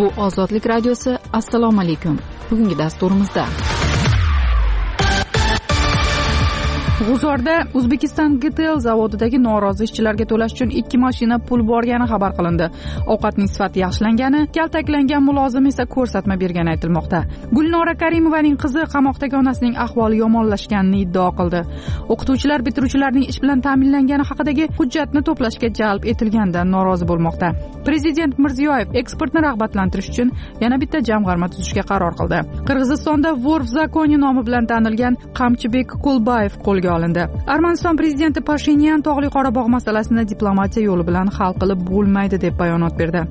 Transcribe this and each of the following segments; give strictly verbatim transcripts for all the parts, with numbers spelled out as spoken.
Bu Ozodlik radiosi. Assalomu alaykum. Bugungi dasturimizda G'uzorda Uzbekistan G T L zavodidagi norozi ishchilarga to'lash uchun ikki mashina pul borgani xabar qilindi. Ovqatning sifati yaxshilangani, kaltaklangan mulozim esa ko'rsatma bergani aytilmoqda. Gulnora Karimovaning qizi qamoqdagi onasining ahvoli yomonlashganini iddao qildi. O'qituvchilar bitiruvchilarning ish bilan ta'minlangani haqidagi hujjatni to'plashga jalb etilganidan norozi bo'lmoqda. Prezident Mirziyoyev eksportni rag'batlantirish uchun yana bitta jamg'arma tuzishga qaror qildi. Qirg'izistonda Vorf Zakoni nomi bilan tanilgan Qamchibek Kulbayev qo'lga olindi. Armaniston prezidenti Pashinyan Tog'li Qorabog' masalasini diplomatiya yo'li bilan hal qilib bo'lmaydi deb bayonot berdi.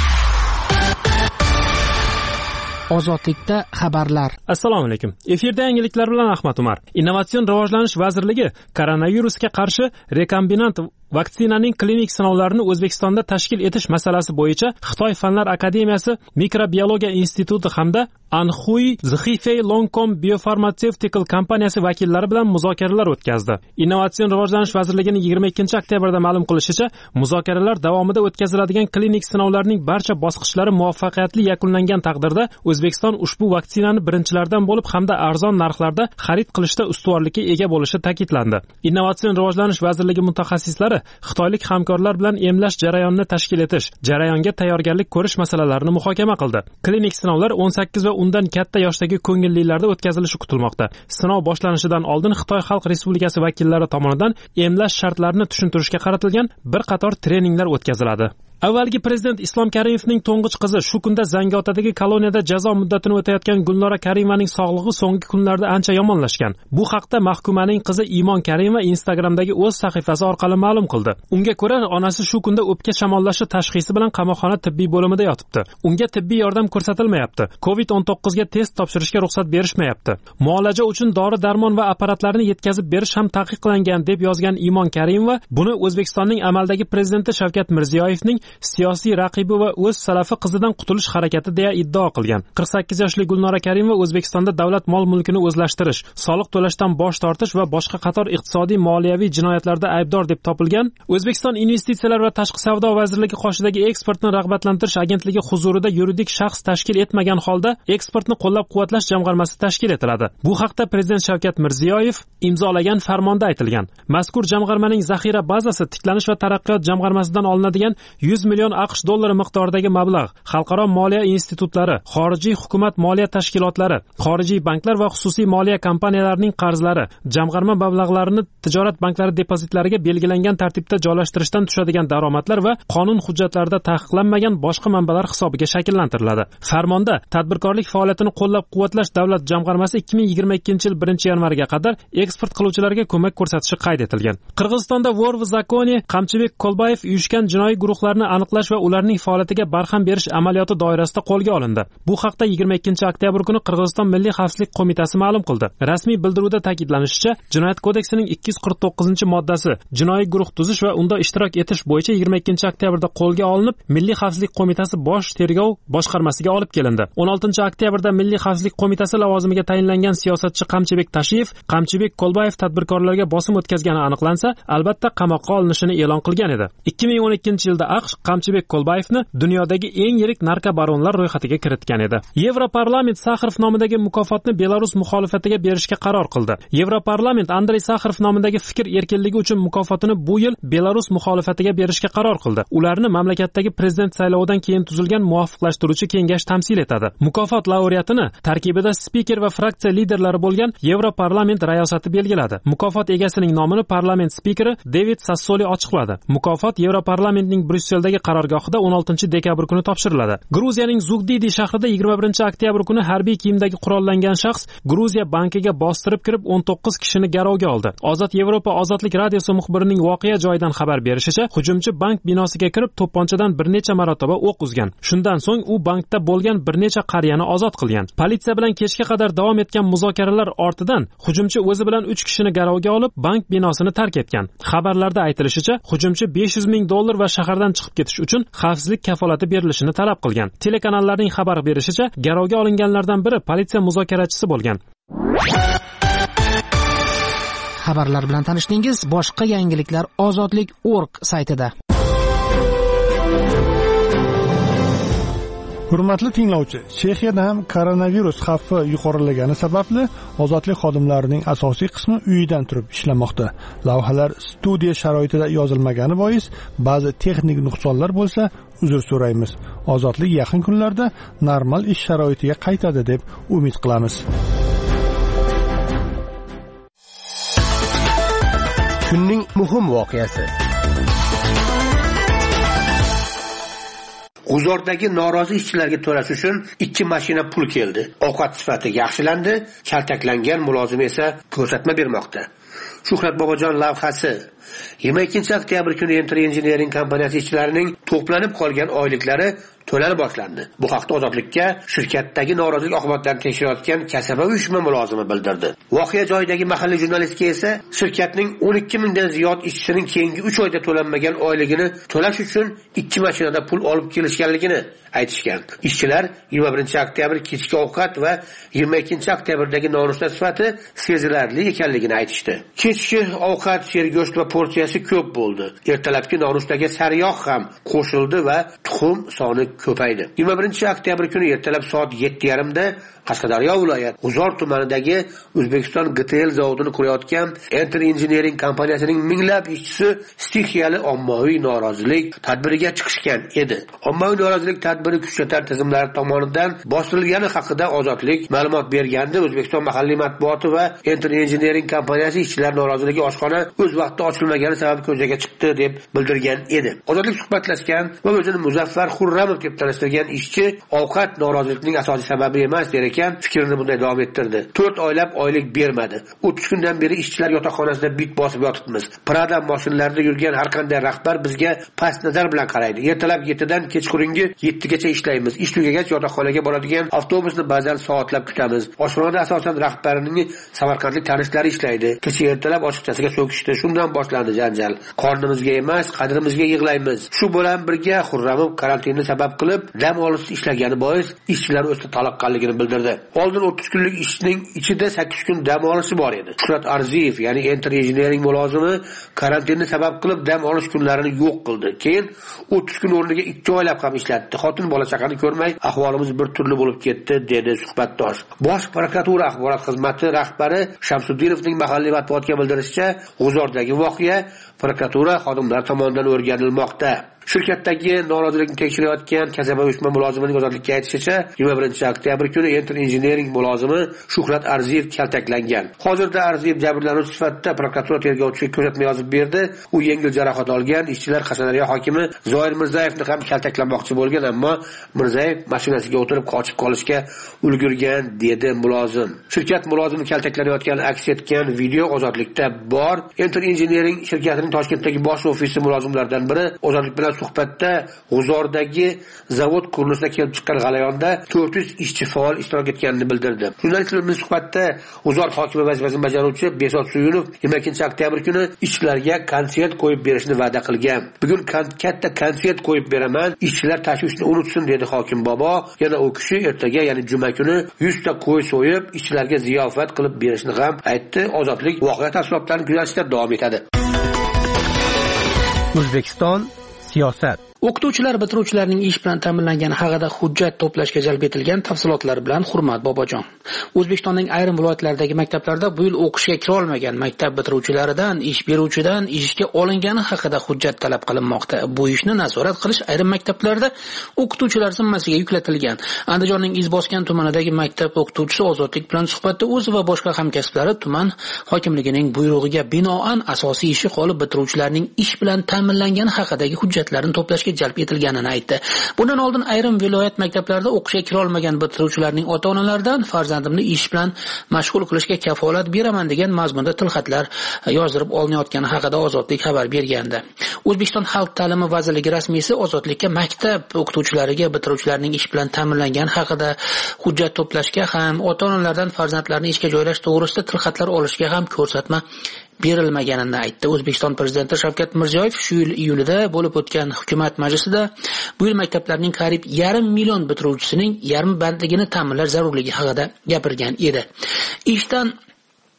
Ozodlikda xabarlar. Assalomu alaykum. Efirda yangiliklar bilan Ahmad Umar. Innovatsion rivojlanish vazirligi koronavirusga qarshi rekombinant vaksinaning klinik sinovlarini O'zbekistonda tashkil etish masalasi bo'yicha Xitoy Fanlar akademiyasi Mikrobiologiya instituti hamda Anhui Zhifei Longcom Biopharmaceutical kompaniyasi vakillari bilan muzokaralar o'tkazdi. Innovatsion rivojlanish vazirligining yigirma ikkinchi oktyabrda ma'lum qilishicha, muzokaralar davomida o'tkaziladigan klinik sinovlarning barcha bosqichlari muvaffaqiyatli yakunlangan taqdirda O'zbekiston ushbu vaksinani birinchilardan bo'lib hamda arzon narxlarda xarid qilishda ustuvorlikka ega bo'lishi ta'kidlandi. Innovatsion rivojlanish vazirligi mutaxassislari xitoylik hamkorlar bilan emlash jarayonini tashkil etish, jarayonga tayyorgarlik ko'rish masalalarini muhokama qildi. Klinik sinovlar o'n sakkiz va undan katta yoshdagi ko'ngillilarda o'tkazilishi kutilmoqda. Sinov boshlanishidan oldin Xitoy Xalq Respublikasi vakillari tomonidan emlash shartlarini tushuntirishga qaratilgan bir qator treninglar o'tkaziladi. Avvalgi prezident Islom Karimovning to'ng'ich qizi shu kunda Zangiotadagi koloniyada jazo muddatini o'tayotgan Gulnora Karimovaning sog'lig'i so'nggi kunlarda ancha yomonlashgan. Bu haqda mahkumaning qizi Imon Karimova Instagramdagi o'z sahifasi orqali ma'lum qildi. Unga ko'ra, onasi shu kunda o'pka shamollashi tashxisi bilan qamoqxona tibbiy bo'limida yotibdi. Unga tibbiy yordam ko'rsatilmayapti. covid o'n to'qqiz ga test topshirishga ruxsat berishmayapti. Muolaja uchun dori-darmon va apparatlarni yetkazib berish ham taqiqlangan deb yozgan Imon Karimova buni O'zbekistonning amaldagi prezidenti Shavkat Mirziyoyevning siyosiy raqibi va o'z salafi qizidan qutulish harakati deya iddao qilgan. qirq sakkiz yoshli Gulnora Karimova O'zbekistonda davlat mol-mulkini o'zlashtirish, soliq to'lashdan bosh tortish va boshqa qator iqtisodiy moliyaviy jinoyatlarda aybdor deb topilgan. O'zbekiston Investitsiyalar va tashqi savdo vazirligi qoshidagi eksportni rag'batlantirish agentligi huzurida yuridik shaxs tashkil etmagan holda eksportni qo'llab-quvvatlash jamg'armasi tashkil etiladi. Bu haqda prezident Shavkat Mirziyoyev imzolagan farmonda aytilgan. Mazkur jamg'armaning zaxira bazasi tiklanish va taraqqiyot jamg'armasidan olinadigan yuz million AQSh dollari miqdoridagi mablag', xalqaro moliya institutlari, xorijiy hukumat moliya tashkilotlari, xorijiy banklar va xususiy moliya kompaniyalarining qarzlari, jamg'arma mablag'larini tijorat banklari depozitlariga belgilangan tartibda joylashtirishdan tushadigan daromadlar va qonun hujjatlarida taqiqlanmagan boshqa manbalar hisobiga shakllantiriladi. Farmonda tadbirkorlik faoliyatini qo'llab-quvvatlash davlat jamg'armasi ikki ming yigirma ikkinchi yil birinchi yanvariga qadar eksport qiluvchilarga ko'mak ko'rsatishi qayd etilgan. Qirg'izistonda Vorf Zakoni Qamchibek Kulbayev uyushgan jinoiy guruhlarni aniqlash va ularning faoliyatiga barham berish amaliyoti doirasida qo'lga olindi. Bu haqda yigirma ikkinchi oktyabr kuni Qirg'iziston Milliy xavfsizlik qo'mitasi ma'lum qildi. Rasmiy bildiruvda ta'kidlanishicha, Jinoyat kodeksining ikki yuz qirq to'qqizinchi moddasi jinoiy guruh tuzish va unda ishtirok etish bo'yicha yigirma ikkinchi oktyabrda qo'lga olinib, Milliy xavfsizlik qo'mitasi bosh tergov boshqarmasiga olib kelindi. o'n oltinchi oktyabrda Milliy xavfsizlik qo'mitasi lavozimiga tayinlangan siyosatchi Qamchibek Tashiyev, Qamchibek Kulbayev tadbirkorlarga bosim o'tkazgani aniqlansa, albatta qamoqqa olinishini e'lon qilgan edi. ikki ming o'n ikkinchi yilda AQSh Qamchibek Kulbayevni dunyodagi eng yirik narkobaronlar ro'yxatiga kiritgan edi. Yevroparlament Sakharov nomidagi mukofotni Belarus muxolifatiga berishga qaror qildi. Yevroparlament Andrey Sakharov nomidagi fikr erkinligi uchun mukofotini bu yil Belarus muxolifatiga berishga qaror qildi. Ularni mamlakatdagi prezident saylovidan keyin tuzilgan muvofiqlashtiruvchi kengash tamsil etadi. Mukofot laureatini tarkibida spiker va fraksiya liderlari bo'lgan Yevroparlament rayosati belgiladi. Mukofot egasining nomini parlament spikeri David Sassoli ochiqladi. Mukofot Yevroparlamentning Bryusseldagi qarorgohida o'n oltinchi dekabr kuni topshiriladi. Gruziyaning Zugdidi shahrida yigirma birinchi oktyabr kuni harbiy kiyimdagi qurollangan shaxs Gruziya bankiga bostirib kirib o'n to'qqiz kishini garovga oldi. Ozod Yevropa ozodlik radiosi muxbirining voqea joyidan xabar berishicha, hujumchi bank binosiga kirib to'pponchadan bir necha marotaba o'q uzgan. Shundan so'ng u bankda bo'lgan bir necha qariyani ozod qilgan. Politsiya bilan kechga qadar davom etgan muzokaralar ortidan hujumchi o'zi bilan uch kishini garovga olib, bank binosini tark etgan. Xabarlarda aytilishicha, hujumchi besh yuz ming dollar va shahardan chiqib ketish uchun xavfsizlik kafolati berilishini talab qilgan. Telekanallarning xabar berishicha, garovga olinganlardan biri politsiya muzokarachisi bo'lgan. Xabarlar bilan tanishdingiz. Boshqa yangiliklar ozodlik nokta org saytida. Hurmatli tinglovchi, Chexiyada ham koronavirus xavfi yuqorilagani sababli ozodlik xodimlarining asosiy qismi uyidan turib ishlamoqda. Lavhalar studiya sharoitida yozilmagani bois ba'zi texnik nuqsonlar bo'lsa, uzr so'raymiz. Ozodlik yaqin kunlarda normal ish sharoitiga qaytadi deb umid qilamiz. Kunning muhim voqeasi. G'uzordagi norozi ishchilarga to'lash uchun ikki mashina pul keldi. Ovqat sifati yaxshilandi, kaltaklangan mulozim esa ko'rsatma bermoqda. Shuhrat Bobojon lavhasi. yigirma ikkinchi oktyabr kuni Enter Engineering kompaniyasi ishchilarining to'planib qolgan oyliklari to'lanib boshlandi. Bu haqda Ozodlikka shirkatdagi norozilik oqibatlarini tekshirayotgan kasaba uyushma mulozimi bildirdi. Voqea joyidagi mahalliy jurnalistga esa shirkatning o'n ikki mingdan ziyod ishchisining keyingi uch oyda to'lanmagan oyligini to'lash uchun ikki mashinada pul olib kelishganligini aytishgan. Ishchilar yigirma birinchi oktyabr kechki ovqat va yigirma ikkinchi oktyabrdagi nonushta sifati sezilarli ekanligini aytishdi. Kechki ovqat sergo'sht va porsiyasi ko'p bo'ldi. Ertalabki nonushtaga sariyog' ham qo'shildi va tuxum soni ko'paydi. yigirma birinchi oktyabr kuni ertalab soat yetti yarim da Qashqadaryo viloyat G'uzor tumanidagi O'zbekiston G T L zavodini qurayotgan Enter Engineering kompaniyasining minglab ishchisi stixiyali ommaviy norozilik tadbiriga chiqishgan edi. Ommaviy norozilik tadbiri kuchlar tizimlari tomonidan bostirilgani haqida Ozodlik ma'lumot berganda O'zbekiston mahalliy matbuoti va Enter Engineering kompaniyasi ishchilar noroziligi oshxona o'z vaqtida ochilmagani sabab ko'chaga chiqdi deb bildirgan edi. Ozodlik suhbatlashgan va o'zini Muzaffar Xurramov deb tanishtirgan ishchi ovqat noroziligining asosiy sababi emas der ekan, fikrini bunday davom ettirdi. to'rt oylab oylik bermadi. o'ttiz kundan beri ishchilar yotoqxonasida bit bosib yotibmiz. Prada mashinalarida yurgan har qanday rahbar bizga past nazar bilan qaraydi. Ertalab yettidan kechqurungi yettigacha ishlaymiz. Ish tugagach yotoqxonaga boradigan avtobusni ba'zan soatlab kutamiz. Oshxonada asosan rahbarining samarqandlik tanishlari ishlaydi. Kecha ertalab ochiqchasiga so'kishdi. Shundan boshlandi janjal. Qornimizga emas, qadrimizga yig'laymiz. Shu bilan birga Xurramov karantinni sabab qilib dam olish ishlagani bois ishchilar o'zida toliqqanligini bildirdi. Oldin o'ttiz kunlik ishning ichida sakkiz kun dam olishi bor edi. Shuhrat Arziyev, ya'ni Enter Engineering mulozimi karantinni sabab qilib dam olish kunlarini yo'q qildi. Keyin o'ttiz kun o'rniga ikki oylab ham ishlatdi. Xotin bola chaqani ko'rmay ahvolimiz bir turli bo'lib ketdi, dedi suhbatdosh. Bosh prokuratura axborot xizmati rahbari Shamsuddinovning mahalliy matbuotga bildirishicha, G'uzordagi voqea prokuratura xodimlari tomonidan o'rganilmoqda. Shirkatdagi norozilikni tekshirayotgan kasaba uyushma mulozimining Ozodlikka aytishicha, yigirma birinchi oktyabr kuni Enter Engineering mulozimi Shuhrat Arziyev kaltaklangan. Hozirda Arziyev jabrlanuvchi sifatida prokuratura tergovchiga ko'rsatma yozib berdi. U yengil jarohat olgan. Ishchilar Qashqadaryo hokimi Zoir Mirzayevni ham kaltaklamoqchi bo'lgan, ammo Mirzayev mashinasiga o'tirib qochib qolishga ulgurgan, dedi mulozim. Shirkat mulozimi kaltaklanayotgani aks etgan video Ozodlikda bor. Enter Engineering shirkatining Toshkentdagi bosh ofisi mulozimlaridan biri Ozodlik bilan suhbatda G'uzordagi zavod qurilishida kelib chiqqan g'alayonda to'rt yuz ishchi faol ishtirok etganini bildirdi. Jurnalistlarning suhbatda G'uzor hokimi vazifasini bajaruvchi Besot Suyunov yigirma ikkinchi oktyabr kuni ishchilarga konsert qo'yib berishni va'da qilgan. Bugun katta konsert qo'yib beraman, ishchilar tashvishni unutsin, dedi hokim bobo. Yana u kishi ertaga, ya'ni juma kuni yuz ta qo'y so'yib, ishchilarga ziyofat qilib berishni ham aytdi. Ozodlik voqea tafsilotlarini kuzatishda davom etadi. O'zbekiston siyosat. O'qituvchilar bitiruvchilarning ish bilan ta'minlangani haqida hujjat to'plashga jalb etilgan tafsilotlar bilan Hurmat Bobojon. O'zbekistonning ayrim viloyatlaridagi maktablarda bu yil o'qishga kira olmagan maktab bitiruvchilaridan ish beruvchidan ishga olingani haqida hujjat talab qilinmoqda. Bu ishni nazorat qilish ayrim maktablarda o'qituvchilar zimmasiga yuklatilgan. Andijonning Izboskan tumanidagi maktab o'qituvchisi Ozodlik bilan suhbatda o'zi va boshqa hamkasblari tuman hokimligining buyrug'iga binoan asosiy ishi qolib bitiruvchilarning ish bilan ta'minlangani haqidagi hujjatlarni to'plash jalb etilganini aytdi. Bundan oldin ayrim viloyat maktablarida o'qishga kira olmagan bitiruvchilarning ota-onalaridan farzandimni ish bilan mashg'ul qilishga kafolat beraman degan mazmunda tilxatlar yozdirib olinayotgani haqida Ozodlik xabar bergandi. O'zbekiston Xalq ta'limi vazirligi rasmiysi Ozodlikka maktab o'qituvchilariga bitiruvchilarning ish bilan ta'minlangani haqida hujjat to'plashga ham, ota-onalardan farzandlarini ishga joylash to'g'risida tilxatlar olishga ham ko'rsatma berilmaganini aytdi. O'zbekiston prezidenti Shavkat Mirziyoyev shu yil iyulida bo'lib o'tgan hukumat majlisida bu yil maktablarning qariyb yarim million bitiruvchisining yarmi bandligini ta'minlash zarurligi haqida gapirgan edi. Ishdan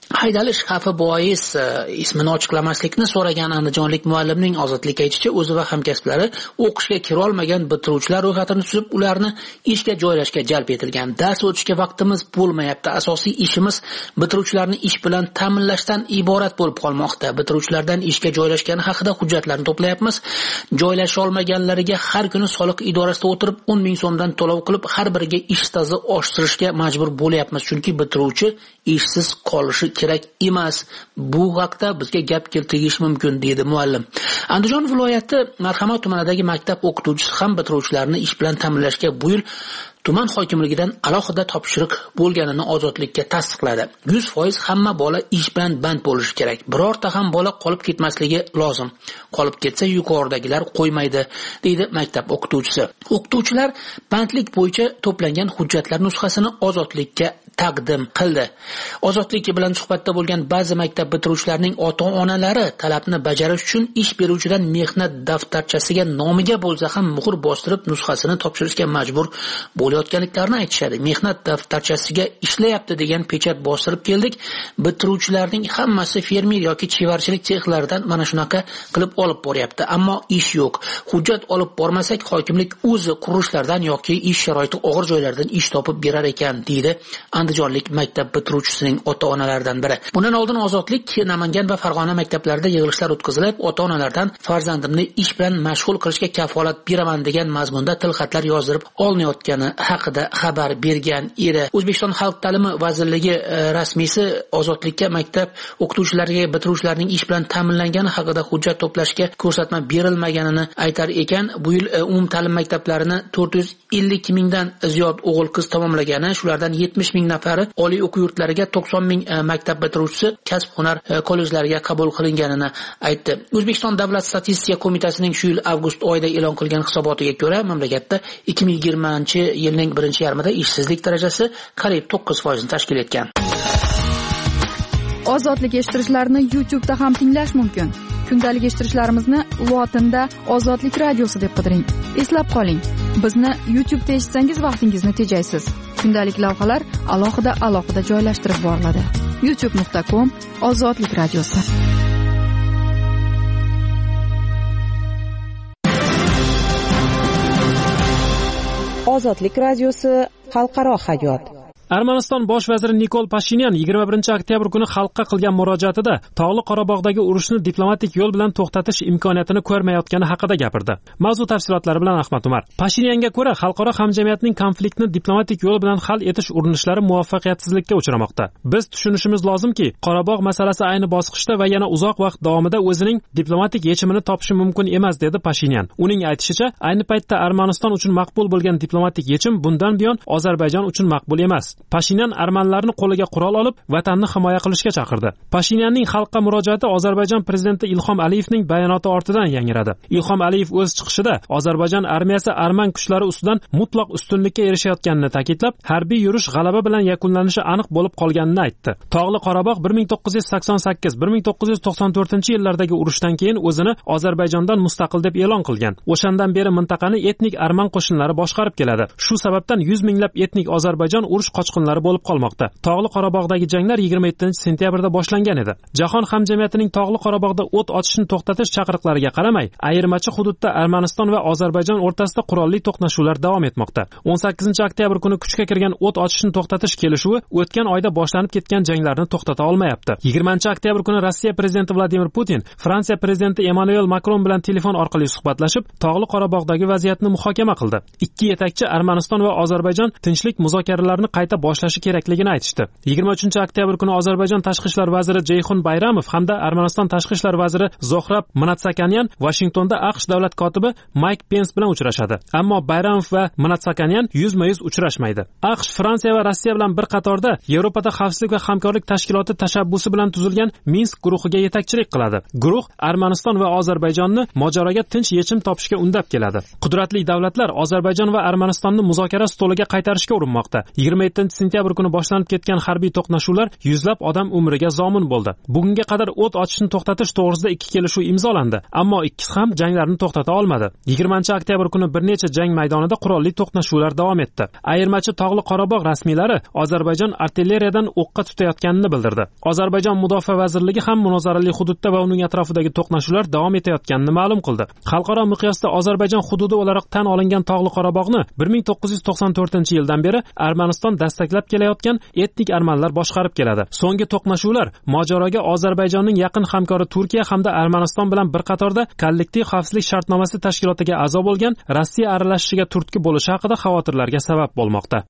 haydalish xavfi bois ismini ochiqlamaslikni so'ragan andijonlik muallimning ozodlikka aytishicha, o'zi va hamkasblari o'qishga kira olmagan bitiruvchilar ro'yxatini tuzib, ularni ishga joylashga jalb etilgan. Dars o'tishga vaqtimiz bo'lmayapti. Asosiy ishimiz bitiruvchilarni ish bilan ta'minlashdan iborat bo'lib qolmoqda. Bitiruvchilardan ishga joylashgani haqida hujjatlarni to'playapmiz. Joylasha olmaganlariga har kuni soliq idorasida o'tirib o'n ming so'mdan to'lov qilib, har biriga ish staji oshirishga majbur bo'lyapmiz. Chunki bitiruvchi ishsiz qolishi kerak emas. Bu vaqtda bizga gap keltirish mumkin, deydi muallim. Andijon viloyati Marhamat tumanidagi maktab o'qituvchisi ham bitiruvchilarni ish bilan ta'minlashga bu yil tuman hokimligidan alohida topshiriq bo'lganini ozodlikka tasdiqladi. yuz foiz hamma bola ish bilan band bo'lishi kerak. Birorta ham bola qolib ketmasligi lozim. Qolib ketsa yuqoridagilar qo'ymaydi, deydi maktab o'qituvchisi. O'qituvchilar bandlik bo'yicha to'plangan hujjatlar nusxasini ozodlikka taqdim qildi. Ozodlik bilan suhbatda bo'lgan ba'zi maktab bitiruvchilarining ota-onalari talabni bajarish uchun ish beruvchidan mehnat daftarchasiga nomiga bo'lsa ham muhr bostirib nusxasini topshirishga majbur bo'layotganliklarini aytishadi. Mehnat daftarchasiga ishlayapti degan pechat bostirib keldik. Bitiruvchilarning hammasi fermer yoki chevarchilik sexlaridan mana shunaqa qilib olib boryapti, ammo ish yo'q. Hujjat olib bormasak hokimlik o'zi qurilishlardan yoki ish sharoiti og'ir joylardan ish topib berar ekan, deydi andijonlik maktab bitiruvchisining ota-onalaridan biri. Bundan oldin Ozodlik Namangan va Farg'ona maktablarida yig'ilishlar o'tkazilib, ota-onalardan farzandimni ish bilan mashg'ul qilishga kafolat beraman degan mazmunda tilxatlar yozdirib olinayotgani haqida xabar bergan edi. O'zbekiston Xalq ta'limi vazirligi rasmiysi Ozodlikka maktab o'qituvchilariga bitiruvchilarning ish bilan ta'minlangani haqida hujjat to'plashga ko'rsatma berilmaganini aytar ekan. Bu yil umum ta'lim maktablarini to'rt yuz ellik mingdan ziyod o'g'il-qiz tamomlagani, shulardan yetmish ming nafari oliy o'quv yurtlariga, to'qson ming maktab bitiruvchisi kasb-hunar kollejlariga qabul qilinganini aytdi. O'zbekiston Davlat statistika qo'mitasining shu yil avgust oyida e'lon qilgan hisobotiga ko'ra, mamlakatda ikki ming yigirmanchi yilning birinchi yarmida ishsizlik darajasi qariyb to'qqiz foizni tashkil etgan. Ozodlik eshittirishlarni YouTube da ham tinglash mumkin. Kundalik eshittirishlarimizni lotinda Ozodlik radiosi deb qidiring. Eslab qoling, bizni YouTube da eshitsangiz vaqtingizni tejaysiz. Kundalik lavhalar alohida alohida joylashtirib boriladi. youtube nuqta com Ozodlik radiosi. Ozodlik radiosi xalqaro hayot. Armaniston bosh vaziri Nikol Pashinyan yigirma birinchi oktyabr kuni xalqqa qilgan murojaatida Tog'li Qorabog'dagi urushni diplomatik yo'l bilan to'xtatish imkoniyatini ko'rmayotgani haqida gapirdi. Mavzu tafsilotlari bilan Ahmad Umar. Pashinyanga ko'ra, xalqaro hamjamiyatning konfliktni diplomatik yo'l bilan hal etish urinishlari muvaffaqiyatsizlikka uchramoqda. Biz tushunishimiz lozimki, Qorabog' masalasi ayni bosqichda va yana uzoq vaqt davomida o'zining diplomatik yechimini topishi mumkin emas, dedi Pashinyan. Uning aytishicha, ayni paytda Armaniston uchun maqbul bo'lgan diplomatik yechim bundan buyon Ozarbayjon uchun maqbul emas. Pashinyan armanlarni qo'liga qurol olib, vatanni himoya qilishga chaqirdi. Pashinyanning xalqqa murojaati Ozarbayjon prezidenti Ilhom Aliyevning bayonoti ortidan yangradi. Ilhom Aliyev o'z chiqishida Ozarbayjon armiyasi arman kuchlari ustidan mutlaq ustunlikka erishayotganini ta'kidlab, harbiy yurish g'alaba bilan yakunlanishi aniq bo'lib qolganini aytdi. Tog'li Qorabog' bir ming to'qqiz yuz sakson sakkiz bir ming to'qqiz yuz to'qson to'rtinchi yillardagi urushdan keyin o'zini Ozarbayjondan mustaqil deb e'lon qilgan. O'shandan beri mintaqani etnik arman qo'shinlari boshqarib keladi. Shu sababdan yuz minglab etnik Ozarbayjon urush qochqinlari bo'lib qolmoqda. Tog'li Qorabog'dagi janglar yigirma yettinchi sentyabrda boshlangan edi. Jahon hamjamiyatining Tog'li Qorabog'da o't ochishni to'xtatish chaqiriqlariga qaramay, ayirmachi hududda Armaniston va Ozarbayjon o'rtasida qurolli to'qnashuvlar davom etmoqda. o'n sakkizinchi oktyabr kuni kuchga kirgan o't ochishni to'xtatish kelishuvi o'tgan oyda boshlanib ketgan janglarni to'xtata olmayapti. yigirmanchi oktyabr kuni Rossiya prezidenti Vladimir Putin Fransiya prezidenti Emmanuel Macron bilan telefon orqali suhbatlashib, Tog'li Qorabog'dagi vaziyatni muhokama qildi. Ikki yetakchi Armaniston va Ozarbayjon tinchlik muzokaralarini qayta boshlashi kerakligini aytishdi. yigirma uchinchi oktyabr kuni Ozarbayjon tashqi ishlar vaziri Jeyxun Bayramov hamda Armaniston tashqi ishlar vaziri Zohrab Mnatsakyanyan Washingtonda AQSh davlat kotibi Mike Pence bilan uchrashadi. Ammo Bayramov va Mnatsakyanyan yuzma-yuz uchrashmaydi. AQSh, Fransiya va Rossiya bilan bir qatorda Yevropada xavfsizlik va hamkorlik tashkiloti tashabbusi bilan tuzilgan Minsk guruhiga yetakchilik qiladi. Guruh Armaniston va Ozarbayjonni mojaroga tinch yechim topishga undab keladi. Qudratli davlatlar Ozarbayjon va Armanistonni muzokara stoliga qaytarishga urinmoqda. yigirma yettinchi to'qqizinchi sentyabr kuni boshlanib ketgan harbiy to'qnashuvlar yuzlab odam umriga zomin bo'ldi. Bugunga qadar o't ochishni to'xtatish to'g'risida ikki kelishuv imzolandi, ammo ikkisi ham janglarni to'xtata olmadi. yigirmanchi oktyabr kuni bir necha jang maydonida qurolli to'qnashuvlar davom etdi. Ayirmachi Tog'li Qorabog' rasmiylari Ozarbayjon artilleriyadan o'qqa tutayotganini bildirdi. Ozarbayjon Mudofaa vazirligi ham munozarali hududda va uning atrofidagi to'qnashuvlar davom etayotganini ma'lum qildi. Xalqaro miqyosda Ozarbayjon hududi o'laroq tan olingan Tog'li Qorabog'ni bir ming to'qqiz yuz to'qson to'rtinchi yildan beri Armaniston dastaklab kelayotgan etnik armanlar boshqarib keladi. So'nggi to'qnashuvlar mojaroga Ozarbayjonning yaqin hamkori Turkiya hamda Armaniston bilan bir qatorda kollektiv xavfsizlik shartnomasi tashkilotiga a'zo bo'lgan Rossiya aralashishiga turtki bo'lishi haqida xavotirlarga sabab bo'lmoqda.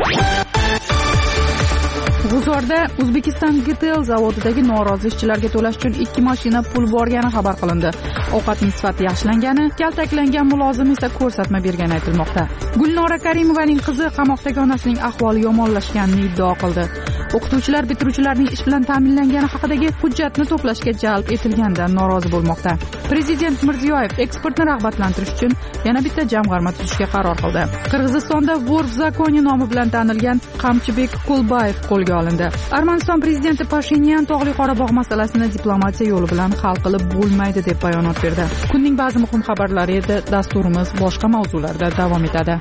G'uzorda O'zbekiston G T L zavodidagi norozi ishchilarga to'lash uchun ikki mashina pul borgani xabar qilindi. Ovqatning sifati yaxshilangani, kaltaklangan mulozim esa ko'rsatma bergani aytilmoqda. Gulnora Karimovaning qizi qamoqdagi onasining ahvoli yomonlashganini iddao qildi. O'qituvchilar bitiruvchilarning ish bilan ta'minlangani haqidagi hujjatni to'plashga jalb etilganidan norozi bo'lmoqda. Prezident Mirziyoyev eksportni rag'batlantirish uchun yana bitta jamg'arma tuzishga qaror qildi. Qirg'izistonda Vor v zakoni nomi bilan tanilgan Qamchibek Qo'lbayev qo'lga olindi. Armaniston prezidenti Pashinyan Tog'li Qorabog' masalasini diplomatiya yo'li bilan hal qilib bo'lmaydi deb bayonot berdi. Kunning ba'zi muhim xabarlari edi. Dasturimiz boshqa mavzularda davom etadi.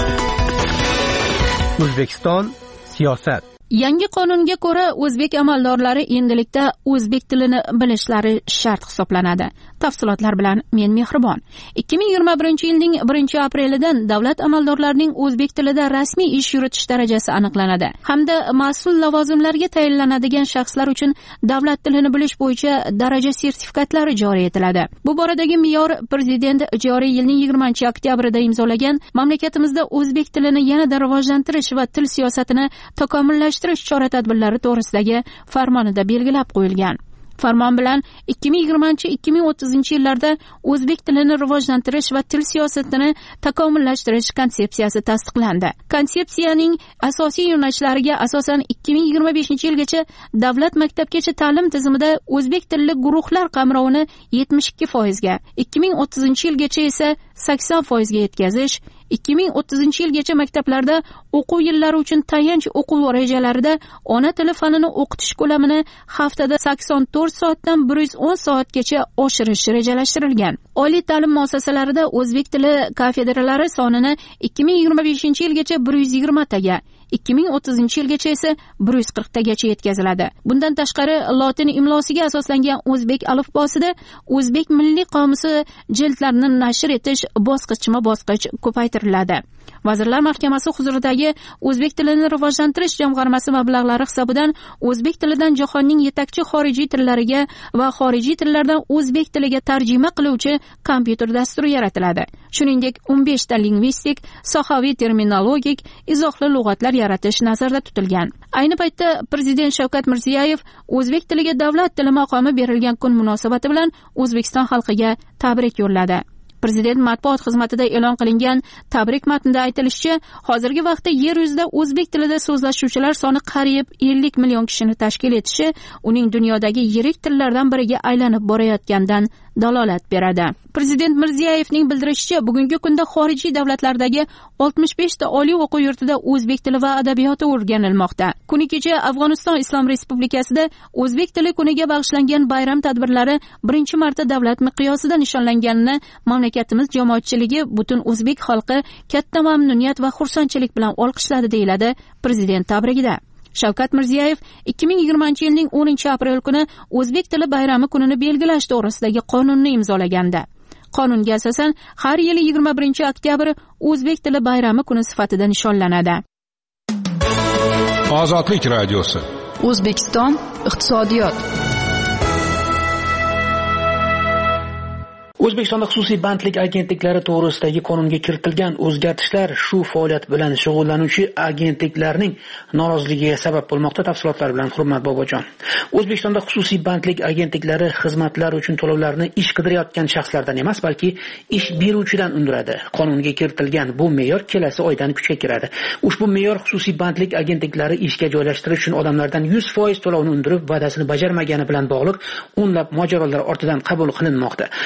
O'zbekiston siyosat. Yangi qonunga ko'ra o'zbek amaldorlari endilikda o'zbek tilini bilishlari shart hisoblanadi. Tafsilotlar bilan men Mehribon. ikki ming yigirma birinchi yilning birinchi aprelidan davlat amaldorlarining o'zbek tilida rasmiy ish yuritish darajasi aniqlanadi hamda mas'ul lavozimlarga tayinlanadigan shaxslar uchun davlat tilini bilish bo'yicha daraja sertifikatlari joriy etiladi. Bu boradagi me'yor prezident joriy yilning yigirmanchi oktyabrida imzolagan mamlakatimizda o'zbek tilini yanada rivojlantirish va til siyosatini takomillashtirish chora-tadbirlari to'g'risidagi farmonida belgilab qo'yilgan. Farmon bilan ikki ming yigirmanchi - ikki ming o'ttizinchi yillarda o'zbek tilini rivojlantirish va til siyosatini takomillashtirish konsepsiyasi tasdiqlandi. Konsepsiyaning asosiy yo'nalishlariga asosan ikki ming yigirma beshinchi yilgacha davlat maktabgacha ta'lim tizimida o'zbek tilli guruhlar qamrovini yetmish ikki foizga, ikki ming o'ttizinchi yilgacha esa sakson foizga yetkazish, ikki ming o'ttizinchi yilgacha maktablarda o'quv yillari uchun tayanch o'quv rejalarida ona tili fanini o'qitish ko'lamini haftada sakson to'rt soatdan bir yuz o'n soatgacha oshirish rejalashtirilgan. Oliy ta'lim muassasalarida o'zbek tili kafedralari sonini ikki ming yigirma beshinchi yilgacha bir yuz yigirma taga, ikki ming o'ttizinchi yilgacha esa bir yuz qirq tagacha yetkaziladi. Bundan tashqari lotin imlosiga asoslangan o'zbek alifbosida o'zbek milliy qomusi jildlarini nashr etish bosqichma-bosqich ko'paytiriladi. Vazirlar Mahkamasi huzuridagi o'zbek tilini rivojlantirish jamg'armasi mablag'lari hisobidan o'zbek tilidan jahonning yetakchi xorijiy tillariga va xorijiy tillardan o'zbek tiliga tarjima qiluvchi kompyuter dasturi yaratiladi. Shuningdek, o'n besh ta lingvistik, sohaviy terminologik, izohli lug'atlar yaratish nazarda tutilgan. Ayni paytda Prezident Shavkat Mirziyoyev o'zbek tiliga davlat tili maqomi berilgan kun munosabati bilan O'zbekiston xalqiga tabrik yo'lladi. Prezident matbuot xizmatida e'lon qilingan tabrik matnida aytilishicha, hozirgi vaqtda yer yuzida o'zbek tilida so'zlashuvchilar soni qariyb ellik million kishini tashkil etishi uning dunyodagi yirik tillardan biriga aylanib borayotganidan dalolat beradi. Prezident Mirziyoyevning bildirishicha, bugungi kunda xorijiy davlatlardagi oltmish besh ta oliy o'quv yurtida o'zbek tili va adabiyoti o'rganilmoqda. Kuni kecha Afg'oniston Islom Respublikasida o'zbek tili kuniga bag'ishlangan bayram tadbirlari birinchi marta davlat miqyosida nishonlanganini mamlakatimiz jamoatchiligi, butun o'zbek xalqi katta mamnuniyat va xursandchilik bilan olqishladi, deyiladi prezident tabrigida. Shavkat Mirziyoyev ikki ming yigirmanchi yilning o'ninchi aprel kuni o'zbek tili bayrami kunini belgilash to'g'risidagi qonunni imzolagandi. Qonunga asosan har yili yigirma birinchi oktyabr o'zbek tili bayrami kuni sifatida nishonlanadi. Ozodlik radiosi. O'zbekiston iqtisodiyot. O'zbekistonda xususiy bandlik agentliklari to'g'risidagi qonunga kiritilgan o'zgartishlar shu faoliyat bilan shug'ullanuvchi agentliklarning noroziligiga sabab bo'lmoqda. Tafsilotlar bilan Hurmat Bobojon. O'zbekistonda xususiy bandlik agentliklari xizmatlar uchun to'lovlarni ish qidirayotgan shaxslardan emas, balki ish beruvchidan undiradi. Qonunga kiritilgan bu me'yor kelasi oydan kuchga kiradi. Ushbu me'yor xususiy bandlik agentliklari ishga joylashtirish uchun odamlardan yuz foiz to'lovni undirib, va'dasini bajarmagani bilan bog'liq o'nlab mojarolar ortidan qabul qilinmoqda.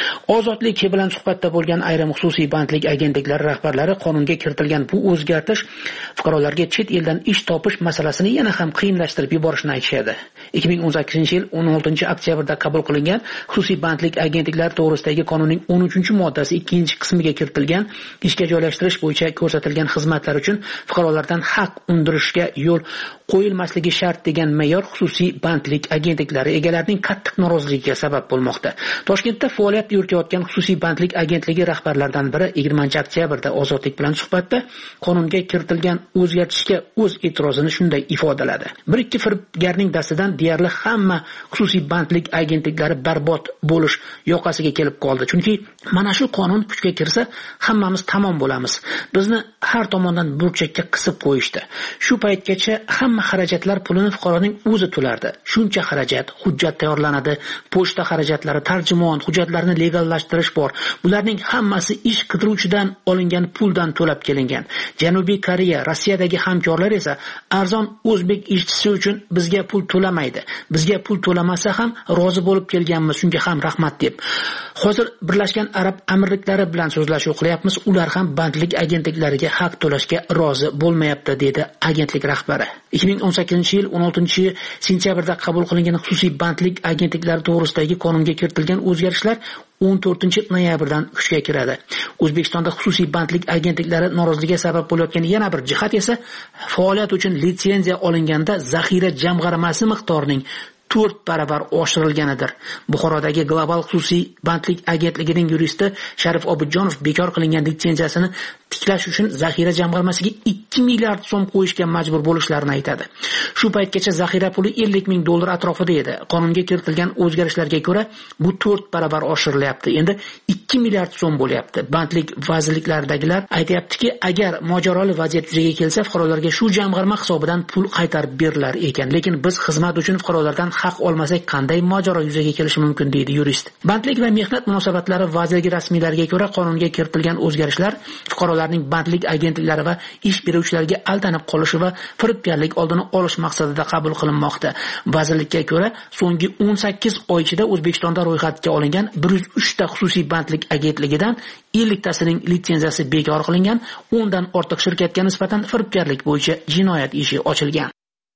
Ozodlik bilan suhbatda bo'lgan ayrim xususiy bandlik agentliklari rahbarlari qonunga kiritilgan bu o'zgartirish fuqarolarga chet eldan ish topish masalasini yana ham qiyinlashtirib yuborishini aytishadi. ikki ming o'n sakkizinchi yil o'n oltinchi oktyabrda qabul qilingan xususiy bandlik agentliklari to'g'risidagi qonunning o'n uchinchi moddasi ikkinchi qismiga kiritilgan ishga joylashtirish bo'yicha ko'rsatilgan xizmatlar uchun fuqarolardan haq undirishga yo'l qo'yilmasligi shart degan me'yor xususiy bandlik agentliklari egalarining qattiq noroziligiga sabab bo'lmoqda. Toshkentda faoliyat yuritayotgan xususiy bandlik agentligi rahbarlaridan biri yigirmanchi oktyabrda Ozodlik bilan suhbatda qonunga kiritilgan o'zgartishga o'z e'tirozini shunday ifodaladi. Bir ikki firibgarning dastidan deyarli hamma xususiy bandlik agentliklari barbod bo'lish yoqasiga kelib qoldi. Chunki mana shu qonun kuchga kirsa, hammamiz tamom bo'lamiz. Bizni har tomondan burchakka qisib qo'yishdi. Shu paytgacha hamma xarajatlar pulini fuqaroning o'zi to'lardi. Shuncha xarajat, hujjat tayyorlanadi, pochta xarajatlari, tarjimon, hujjatlarni legallashtirish bor. Bularning hammasi ish qidiruvchidan olingan puldan to'lab kelingan. Janubiy Koreya, Rossiyadagi hamkorlar esa arzon o'zbek ishchisi uchun bizga pul to'lamaydi. Bizga pul to'lamasa ham rozi bo'lib kelganmiz, shunga ham rahmat deb. Hozir Birlashgan Arab Amirliklari bilan so'zlashuv qilyapmiz. Ular ham bandlik agentliklariga haq to'lashga rozi bo'lmayapti, dedi agentlik rahbari. ikki ming o'n sakkizinchi yil o'n oltinchi sentyabrda qabul qilingan xususiy bandlik agentliklari to'g'risidagi qonunga kiritilgan o'zgarishlar o'n to'rtinchi noyabrdan kuchga kiradi. O'zbekistonda xususiy bandlik agentliklari noroziligiga sabab bo'layotgan yana bir jihat esa faoliyat uchun litsenziya olinganda zaxira jamg'armasi miqdorining to'rt baravar oshirilganidir. Buxorodagi Global xususiy bandlik agentligining yuristi Sharif Obidjonov bekor qilingan litsenziyasini tiklash uchun zaxira jamg'armasiga ikki milliard so'm qo'yishga majbur bo'lishlarini aytadi. Shu paytgacha zaxira puli ellik ming dollar atrofida edi. Qonunga kiritilgan o'zgarishlarga ko'ra bu to'rt baravar oshirilyapti. Endi ikki milliard so'm bo'lyapti. Bandlik vazirliklaridagilar aytayaptiki, agar mojaroli vaziyat yuzaga kelsa, fuqarolarga shu jamg'arma hisobidan pul qaytarib berilar ekan. Lekin biz xizmat uchun fuqarolardan haq olmasak qanday mojaro yuzaga kelishi mumkin, deydi yurist. Bandlik va mehnat munosabatlari vazirligi rasmiylariga ko'ra qonunga kiritilgan o'zgarishlar fuqarolarning bandlik agentliklari va ish beruvchilarga aldanib qolishi va firibgarlik oldini olish maqsadida qabul qilinmoqda. Vazirlikka ko'ra, so'nggi o'n sakkiz oy ichida O'zbekistonda ro'yxatga olingan bir yuz uch ta xususiy bandlik agentligidan ellik tasining litsenziyasi bekor qilingan, o'n dan ortiq shirkatga nisbatan firibgarlik bo'yicha jinoyat ishi ochilgan.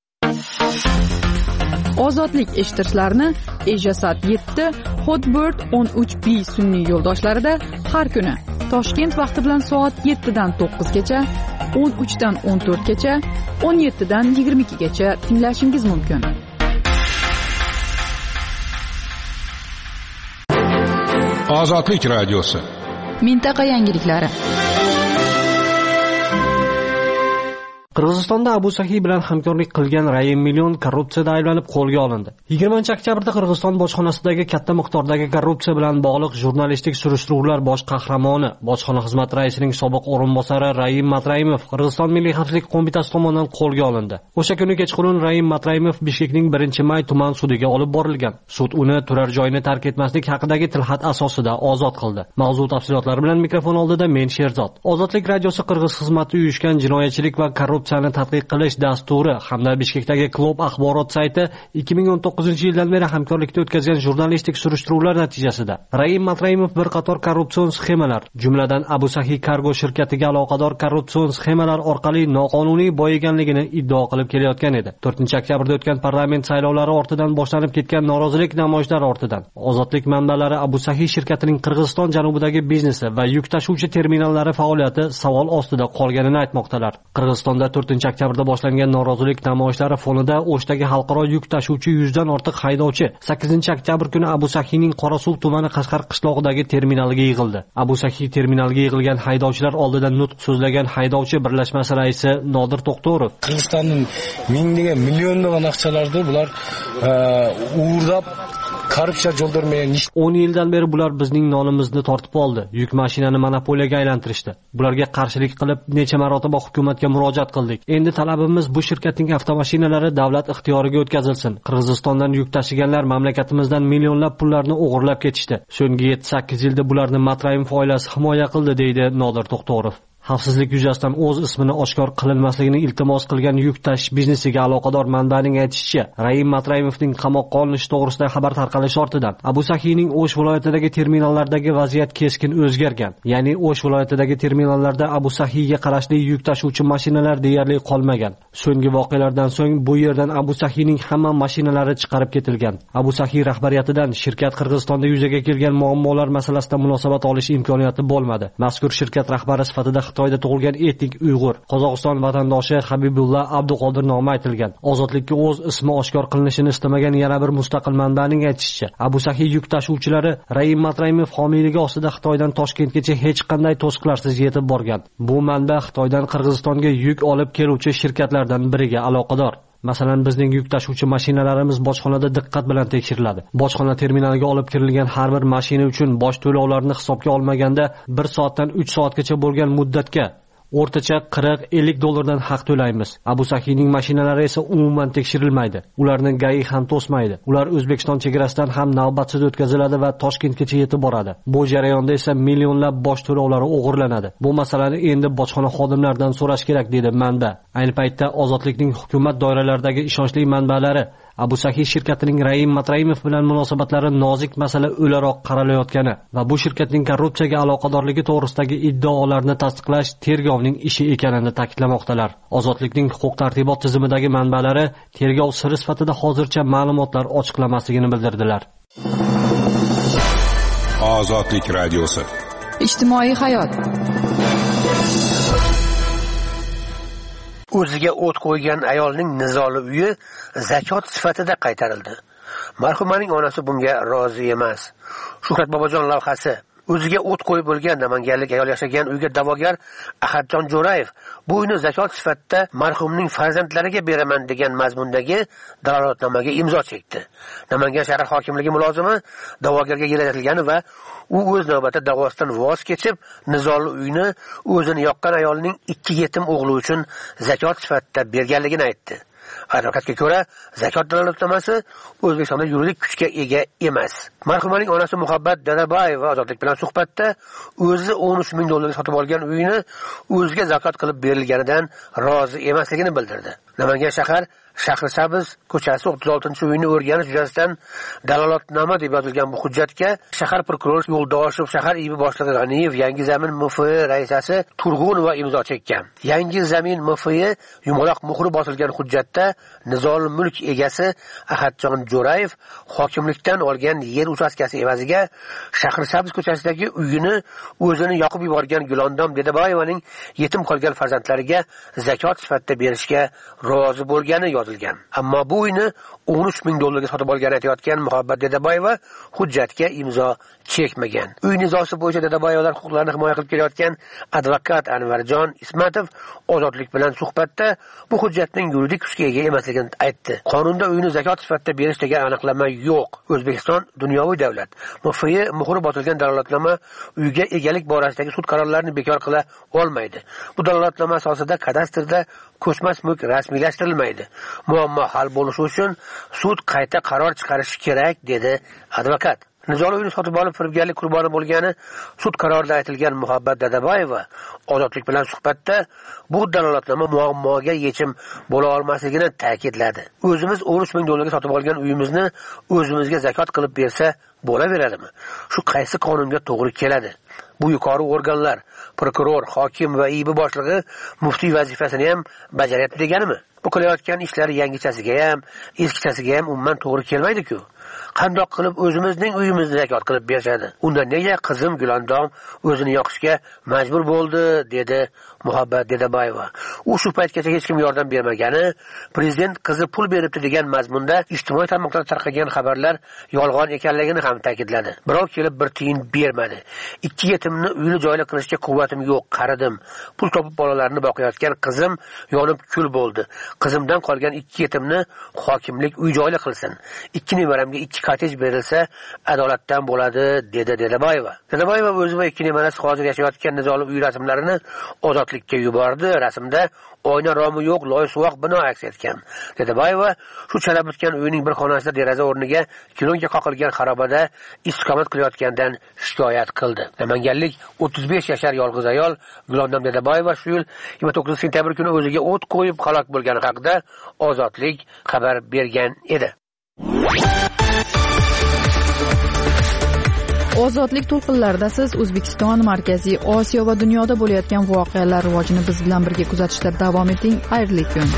Ozodlik eshittirishlarni Ejasat yetti, Hotbird o'n uch B sun'iy yo'ldoshlarida har kuni Toshkent vaqti bilan soat yettidan to'qqizgacha, o'n uchdan o'n to'rtgacha, o'n yettidan yigirma ikkigacha tinglashingiz mumkin. Ozodlik radiosi. Mintaqa yangiliklari. Qirg'izistonda Abu Sahiy bilan hamkorlik qilgan Raim Million korrupsiyada ayblanib qo'lga olindi. yigirmanchi oktyabrda Qirg'iziston bojxonasidagi katta miqdordagi korrupsiya bilan bog'liq jurnalistik surishtiruvlar bosh qahramoni, bojxona xizmati raisining sobiq o'rinbosari Raim Matraimov Qirg'iziston Milliy xavfsizlik qo'mitasi tomonidan qo'lga olindi. O'sha kuni kechqurun Raim Matraimov Bishkekning birinchi may tuman sudiga olib borilgan. Sud uni turar joyini tark etmaslik haqidagi tilxat asosida ozod qildi. Mavzu tafsilotlari bilan mikrofon oldida men Sherzod. Ozodlik radiosi Qirg'iz xizmati uyushgan jinoyatchilik va korrupsiya korrupsiyani tadqiq qilish dasturi hamda Bishkekdagi Klub axborot sayti ikki ming o'n to'qqizinchi yildan beri hamkorlikda o'tkazgan jurnalistik surishtiruvlar natijasida Raim Matraimov bir qator korrupsion sxemalar, jumladan Abu Sahiy Cargo shirkatiga aloqador korrupsion sxemalar orqali noqonuniy boyiganligini iddao qilib kelayotgan edi. to'rtinchi oktyabrda o'tgan parlament saylovlari ortidan boshlanib ketgan norozilik namoyishlari ortidan Ozodlik manbalari Abu Sahiy shirkatining Qirg'iziston janubidagi biznesi va yuk tashuvchi terminallari faoliyati savol ostida qolganini aytmoqdalar. Qirg'izistonda to'rtinchi oktyabrda boshlangan norozilik namoyishlari fonida O'shdagi xalqaro yuk tashuvchi yuzdan ortiq haydovchi sakkizinchi oktyabr kuni Abu Sahiyning Qorasuv tumani Qashqar qishlog'idagi terminaliga yig'ildi. Abu Sahiy terminaliga yig'ilgan haydovchilar oldida nutq so'zlagan haydovchi birlashmasi raisi Nodir To'xtorov Qirg'izistonning minglagan millionlagan aqchalarni bular uğurdab korrupsiya yo'ldirmagan. o'n yildan beri bular bizning nonimizni tortib oldi. Yuk mashinani monopoliyaga aylantirishdi. Bularga qarshilik qilib necha marotaba hukumatga murojaat qildik. Endi talabimiz bu shirkatning avtomashinalari davlat ixtiyoriga o'tkazilsin. Qirg'izistondan yuk tashiganlar mamlakatimizdan millionlab pullarni o'g'irlab ketishdi. So'nggi yetti sakkiz yilda bularni Matraimov oilasi himoya qildi, deydi Nodir To'xtorov. xavfsizlik yuzasidan o'z ismini oshkor qilinmasligini iltimos qilgan yuk tashish biznesiga aloqador manbaning aytishicha, Raim Matraimovning qamoqqa olinishi to'g'risida xabar tarqalishi ortidan Abu Sahiyning O'sh viloyatidagi terminallardagi vaziyat keskin o'zgargan. Ya'ni O'sh viloyatidagi terminallarda Abu Sahiyga qarashli yuk tashuvchi mashinalar deyarli qolmagan. So'nggi voqealardan so'ng bu yerdan Abu Sahiyning hamma mashinalari chiqarib ketilgan. Abu Sahiy rahbariyatidan shirkat Qirg'izistonda yuzaga kelgan muammolar masalasida munosabat olish imkoniyati bo'lmadi. Mazkur shirkat rahbari sifatida Xitoyda tug'ilgan etnik Uyg'ur, Qozog'iston vatandoshi Habibulla Abduqodir nomi aytilgan. Ozodlikka o'z ismi oshkor qilinishini istamagan yana bir mustaqil manbaning aytishicha, Abu Sahiy yuk tashuvchilari Raim Matraimov homiyligi ostida Xitoydan Toshkentgacha hech qanday to'siqlarsiz yetib borgan. Bu manba Xitoydan Qirg'izistonga yuk olib keluvchi shirkatlardan biriga aloqador. Masalan, bizning yuk tashuvchi mashinalarimiz bojxonada diqqat bilan tekshiriladi. Bojxona terminaliga olib kirilgan har bir mashina uchun boj to'lovlarini hisobga olmaganda bir soatdan uch soatgacha bo'lgan muddatga o'rtacha qirq ellik dollardan haq to'laymiz. Abu Sahiyning mashinalari esa umuman tekshirilmaydi. Ularni G A I ham to'smaydi. Ular O'zbekiston chegarasidan ham navbatsiz o'tkaziladi va Toshkentgacha yetib boradi. Bu jarayonda esa millionlab boj to'lovlari o'g'irlanadi. Bu masalani endi bojxona xodimlaridan so'rash kerak, dedi manba. Ayni paytda Ozodlikning hukumat doiralaridagi ishonchli manbalari Abu Sahiy shirkatining Raim Matraimov bilan munosabatlari nozik masala o'laroq qaralayotgani va bu shirkatning korrupsiyaga aloqadorligi to'g'risidagi iddaolarni tasdiqlash tergovning ishi ekanini ta'kidlamoqdalar. Ozodlikning huquq-tartibot tizimidagi manbalari tergov siri sifatida hozircha ma'lumotlar ochiqlamasligini bildirdilar. Ozodlik radiosi. Ijtimoiy hayot. O'ziga o't qo'ygan ayolning nizoli uyi zakot sifatida qaytarildi. Marhumaning onasi bunga rozi emas. Shuhrat Bobojon lavhasi. O'ziga o't qo'yib bo'lgan namanganlik ayol yashagan uyga da'vogar Ahadjon Jo'rayev bu uyni zakot sifatida marhumning farzandlariga beraman degan mazmundagi dalolatnomaga imzo chekdi. Namangan shahar hokimligi mulozimi da'vogarga yaratilgani va u o'z navbatida da'vosidan voz kechib, nizoli uyni o'zini yoqqan ayolning ikki yetim o'g'li uchun zakot sifatida berganligini aytdi. Advokatga ko'ra, zakot dalolatnomasi O'zbekistonda yuridik kuchga ega emas. Marhumaning onasi Muhabbat Dadabayeva Ozodlik bilan suhbatda o'zi o'n uch ming dollarga sotib olgan uyini o'ziga zakot qilib berilganidan rozi emasligini bildirdi. Namangan shahar Shahrisabz ko'chasi o'ttiz oltinchi uyni o'rganish yuzasidan dalolatnoma deb yozilgan bu hujjatga shahar prokurori Yo'ldoshev, shahar I B boshlig'i G'aniyev, Yangi Zamin M F raisasi Turg'unova imzo chekkan. Yangi Zamin M F yumaloq muhri bosilgan hujjatda nizol mulk egasi Ahadjon Jo'rayev hokimlikdan olgan yer uchastkasi evaziga Shahrisabz ko'chasidagi uyini o'zini yoqib yuborgan Gulondom Dedaboyevaning yetim qolgan farzandlariga zakot sifatida berishga rozi bo'lgani yozilgan. Ammo bu uyni o'n uch ming dollarga sotib olgan aytayotgan Muhabbat Dedaboyeva hujjatga imzo chekmagan. Uy nizosi bo'yicha Dedaboyevalar huquqlarini himoya qilib kelayotgan advokat Anvarjon Ismatov Ozodlik bilan suhbatda bu hujjatning yuridik kuchga ega emasligini aytdi. Qonunda uyni zakot sifatida berish degan aniqlama yo'q. O'zbekiston dunyoviy davlat. M F muhri bosilgan dalolatnoma uyga egalik borasidagi sud qarorlarini bekor qila olmaydi. Bu dalolatnoma asosida kadastrda ko'chmas mulk rasmiylashtirilmaydi. Muammo hal bo'lishi uchun sud qayta qaror chiqarishi kerak, dedi advokat. Nizoli uyni sotib olib firibgarlik qurboni bo'lgani sud qarorida aytilgan Muhabbat Dadaboyeva Ozodlik bilan suhbatda bu dalolatnoma muammoga yechim bo'la olmasligini ta'kidladi. O'zimiz o'n uch ming dollarga sotib olgan uyimizni o'zimizga zakot qilib bersa bo'laveradimi? Shu qaysi qonunga to'g'ri keladi? Bu yuqori organlar, prokuror, hokim va I B boshlig'i muftiy vazifasini ham bajaryapti deganimi? Bu qilayotgan ishlari yangichasiga ham, eskichasiga ham umuman to'g'ri kelmaydi-ku. Qandoq qilib o'zimizning uyimizni zakot qilib berishadi? Unda nega qizim Gulondom o'zini yoqishga majbur bo'ldi, dedi Muhabbat Dedaboyeva. U shu paytgacha hech kim yordam bermagani, prezident qizi pul beribdi degan mazmunda ijtimoiy tarmoqlarda tarqagan xabarlar yolg'on ekanligini ham ta'kidladi. Birov kelib bir tiyin bermadi. Ikki yetimni uyli joyli qilishga quvvatim yo'q, qaridim. Pul topib bolalarni boqayotgan qizim yonib kul bo'ldi. qizimdan qolgan ikki yetimni hokimlik uy joyli qilsin, ikki nevaramga ikki kotej berilsa adolatdan bo'ladi, dedi Dedaboyeva. Dedaboyeva o'zi va ikki nevarasi hozir yashayotgan nizoli uy rasmlarini ozodlikka yubordi. Rasmda oyna romi yo'q, loy suvoq bino aks etgan. Dedaboyeva shu chala bitgan uyning bir xonasida deraza o'rniga kilonga qoqilgan xarobada istiqomat qilayotgandan shikoyat qildi. Namanganlik o'ttiz besh yashar yolg'iz ayol Gulondam Dedaboyeva shu yil yigirma to'qqizinchi sentyabr kuni o'ziga o't qo'yib halok bo'lgani haqida Ozodlik xabar bergan edi. Ozodlik to'lqinlarida siz O'zbekiston, Markaziy Osiyo va dunyoda bo'layotgan voqealar rivojini biz bilan birga kuzatishda davom eting. Xayrli kun.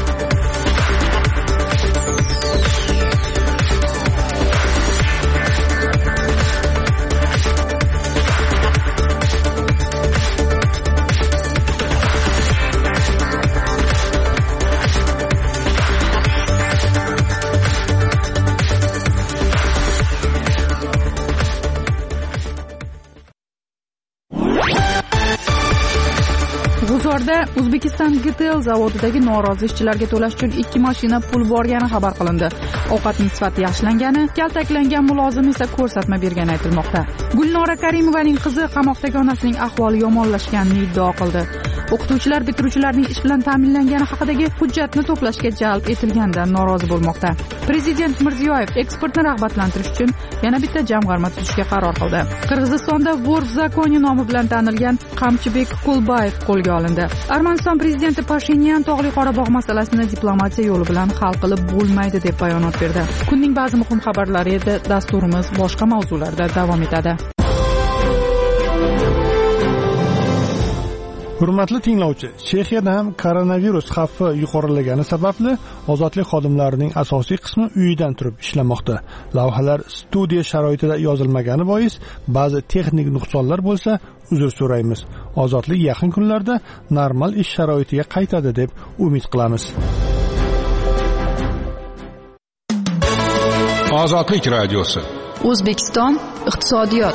G'uzorda O'zbekiston G T L zavodidagi norozi ishchilarga to'lash uchun ikki mashina pul borgani xabar qilindi. Ovqatning sifati yaxshilangani, kaltaklangan mulozim esa ko'rsatma bergani aytilmoqda. Gulnora Karimovaning qizi qamoqdagi onasining ahvoli yomonlashganini iddao qildi. O'qituvchilar bitiruvchilarning ish bilan ta'minlangani haqidagi hujjatni to'plashga jalb etilganidan norozi bo'lmoqda. Prezident Mirziyoyev eksportni rag'batlantirish uchun yana bitta jamg'arma tuzishga qaror qildi. Qirg'izistonda Vorf zakoni nomi bilan tanilgan Qamchibek Kulbayev qo'lga olindi. Armaniston prezidenti Pashinyan Tog'li Qorabog' masalasini diplomatiya yo'li bilan hal qilib bo'lmaydi deb bayonot berdi. Kunning ba'zi muhim xabarlari edi. Dasturimiz boshqa mavzularda davom etadi. Hurmatli tinglovchi, Chexiyada ham koronavirus xavfi yuqorilagani sababli ozodlik xodimlarining asosiy qismi uyidan turib ishlamoqda. Lavhalar studiya sharoitida yozilmagani bois ba'zi texnik nuqsonlar bo'lsa, uzr so'raymiz. Ozodlik yaqin kunlarda normal ish sharoitiga qaytadi deb umid qilamiz. Ozodlik radiosi. O'zbekiston iqtisodiyot.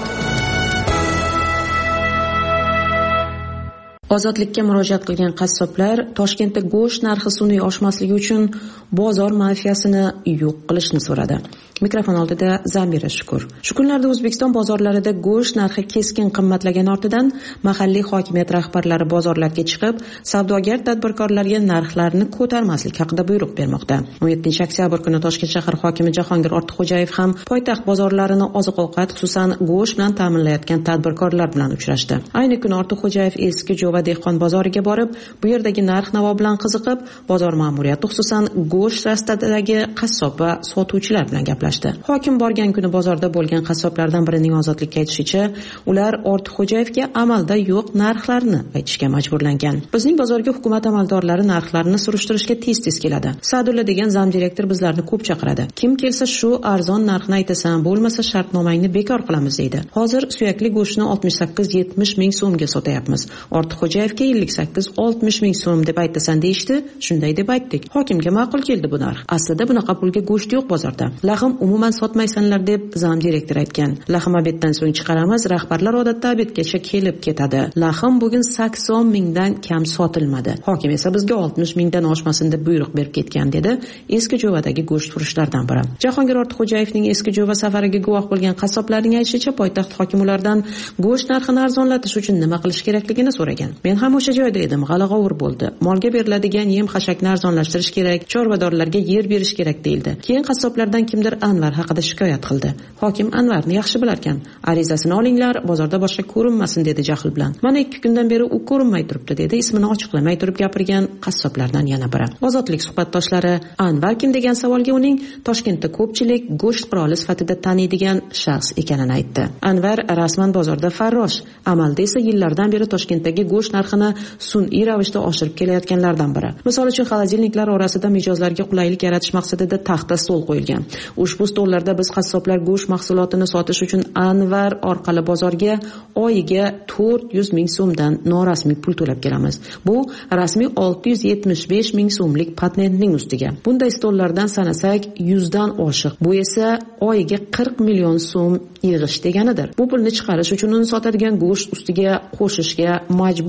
Ozodlikka murojaat qilgan qassoblar Toshkentda go'sht narxi sun'iy oshmasligi uchun bozor mafiyasini yo'q qilishni so'radi. Mikrofon oldida Zamira Shukur. Shu kunlarda O'zbekiston bozorlarida go'sht narxi keskin qimmatlagani ortidan mahalliy hokimiyat rahbarlari bozorlarga chiqib, savdogar tadbirkorlarga narxlarni ko'tarmaslik haqida buyruq bermoqda. o'n yettinchi oktyabr kuni Toshkent shahar hokimi Jahongir Ortiqxo'jayev ham poytaxt bozorlarini oziq-ovqat, xususan go'sht bilan ta'minlayotgan tadbirkorlar bilan uchrashdi. Ayni kuni Ortiqxo'jayev eski Jo'va dehqon bozoriga borib, bu yerdagi narx-navo bilan qiziqib, bozor ma'muriyati, xususan go'sht rastadagi qassob va sotuvchilar bilan gaplashdi. Hokim borgan kuni bozorda bo'lgan qassoblardan birining Ozodlikka aytishicha, ular Ortiqxo'jayevga amalda yo'q narxlarni aytishga majburlangan. Bizning bozorga hukumat amaldorlari narxlarni surishtirishga tez-tez keladi. Sadulla degan zamdirektor bizlarni ko'p chaqiradi. Kim kelsa shu arzon narxni aytasan, bo'lmasa shartnomangni bekor qilamiz deydi. Hozir suyakli go'shtni oltmish sakkiz yetmish ming so'mga sotyapmiz. Ortiqxo'jayevga ellik sakkiz oltmish ming so'm deb aytasan deyishdi. Shunday deb aytdik. Hokimga ma'qul keldi bu narx. Aslida bunaqa pulga go'sht yo'q bozorda. Lahm umuman sotmaysanlar deb zam direktor aytgan. Lahm obeddan so'ng chiqaramiz, rahbarlar odatda obedgacha kelib ketadi. Lahm bugun sakson mingdan kam sotilmadi. Hokim esa bizga oltmish mingdan oshmasin deb buyruq berib ketgan dedi. Eski Jo'vadagi go'sht furushlardan biri. Jahongir Ortiqxo'jayevning eski Jo'va safariga guvoh bo'lgan qassoblarning aytishicha, poytaxt hokimi ulardan go'sht narxini arzonlatish uchun nima qilish kerakligini so'ragan. Men ham o'sha joyda edim, g'ala-g'ovur bo'ldi. Molga beriladigan yem-xashakni arzonlashtirish kerak, chorvadorlarga yer berish kerak deyildi. Keyin qassoblardan kimdir Anvar haqida shikoyat qildi. Hokim Anvarni yaxshi bilar ekan. Arizasini olinglar, bozorda boshqa ko'rinmasin dedi jahl bilan. Mana ikki kundan beri u ko'rinmay turibdi dedi. Ismini ochiqlamay turib gapirgan qassoblardan yana biri. Ozodlik suhbatdoshlari Anvar kim degan savolga uning Toshkentda ko'pchilik go'sht qiroli sifatida taniydigan shaxs ekanini aytdi. Anvar rasman bozorda farrosh, amalda esa yillardan beri Toshkentdagi go'sht narxini sun'iy ravishda oshirib kelayotganlardan biri. Misol uchun, xolodilniklar orasida mijozlarga qulaylik yaratish maqsadida taxta stol qo'yilgan. Ushbu stollarda biz qassoblar go'sht mahsulotini sotish uchun Anvar orqali bozorga oyiga to'rt yuz ming so'mdan norasmiy pul to'lab kelamiz. Bu rasmiy olti yuz yetmish besh ming so'mlik patentning ustiga. Bunday stollardan sanasak yuzdan oshiq. Bu esa oyiga qirq million so'm yig'ish deganidir. Bu pulni chiqarish uchun uni sotadigan go'sht ustiga qo'shishga majbur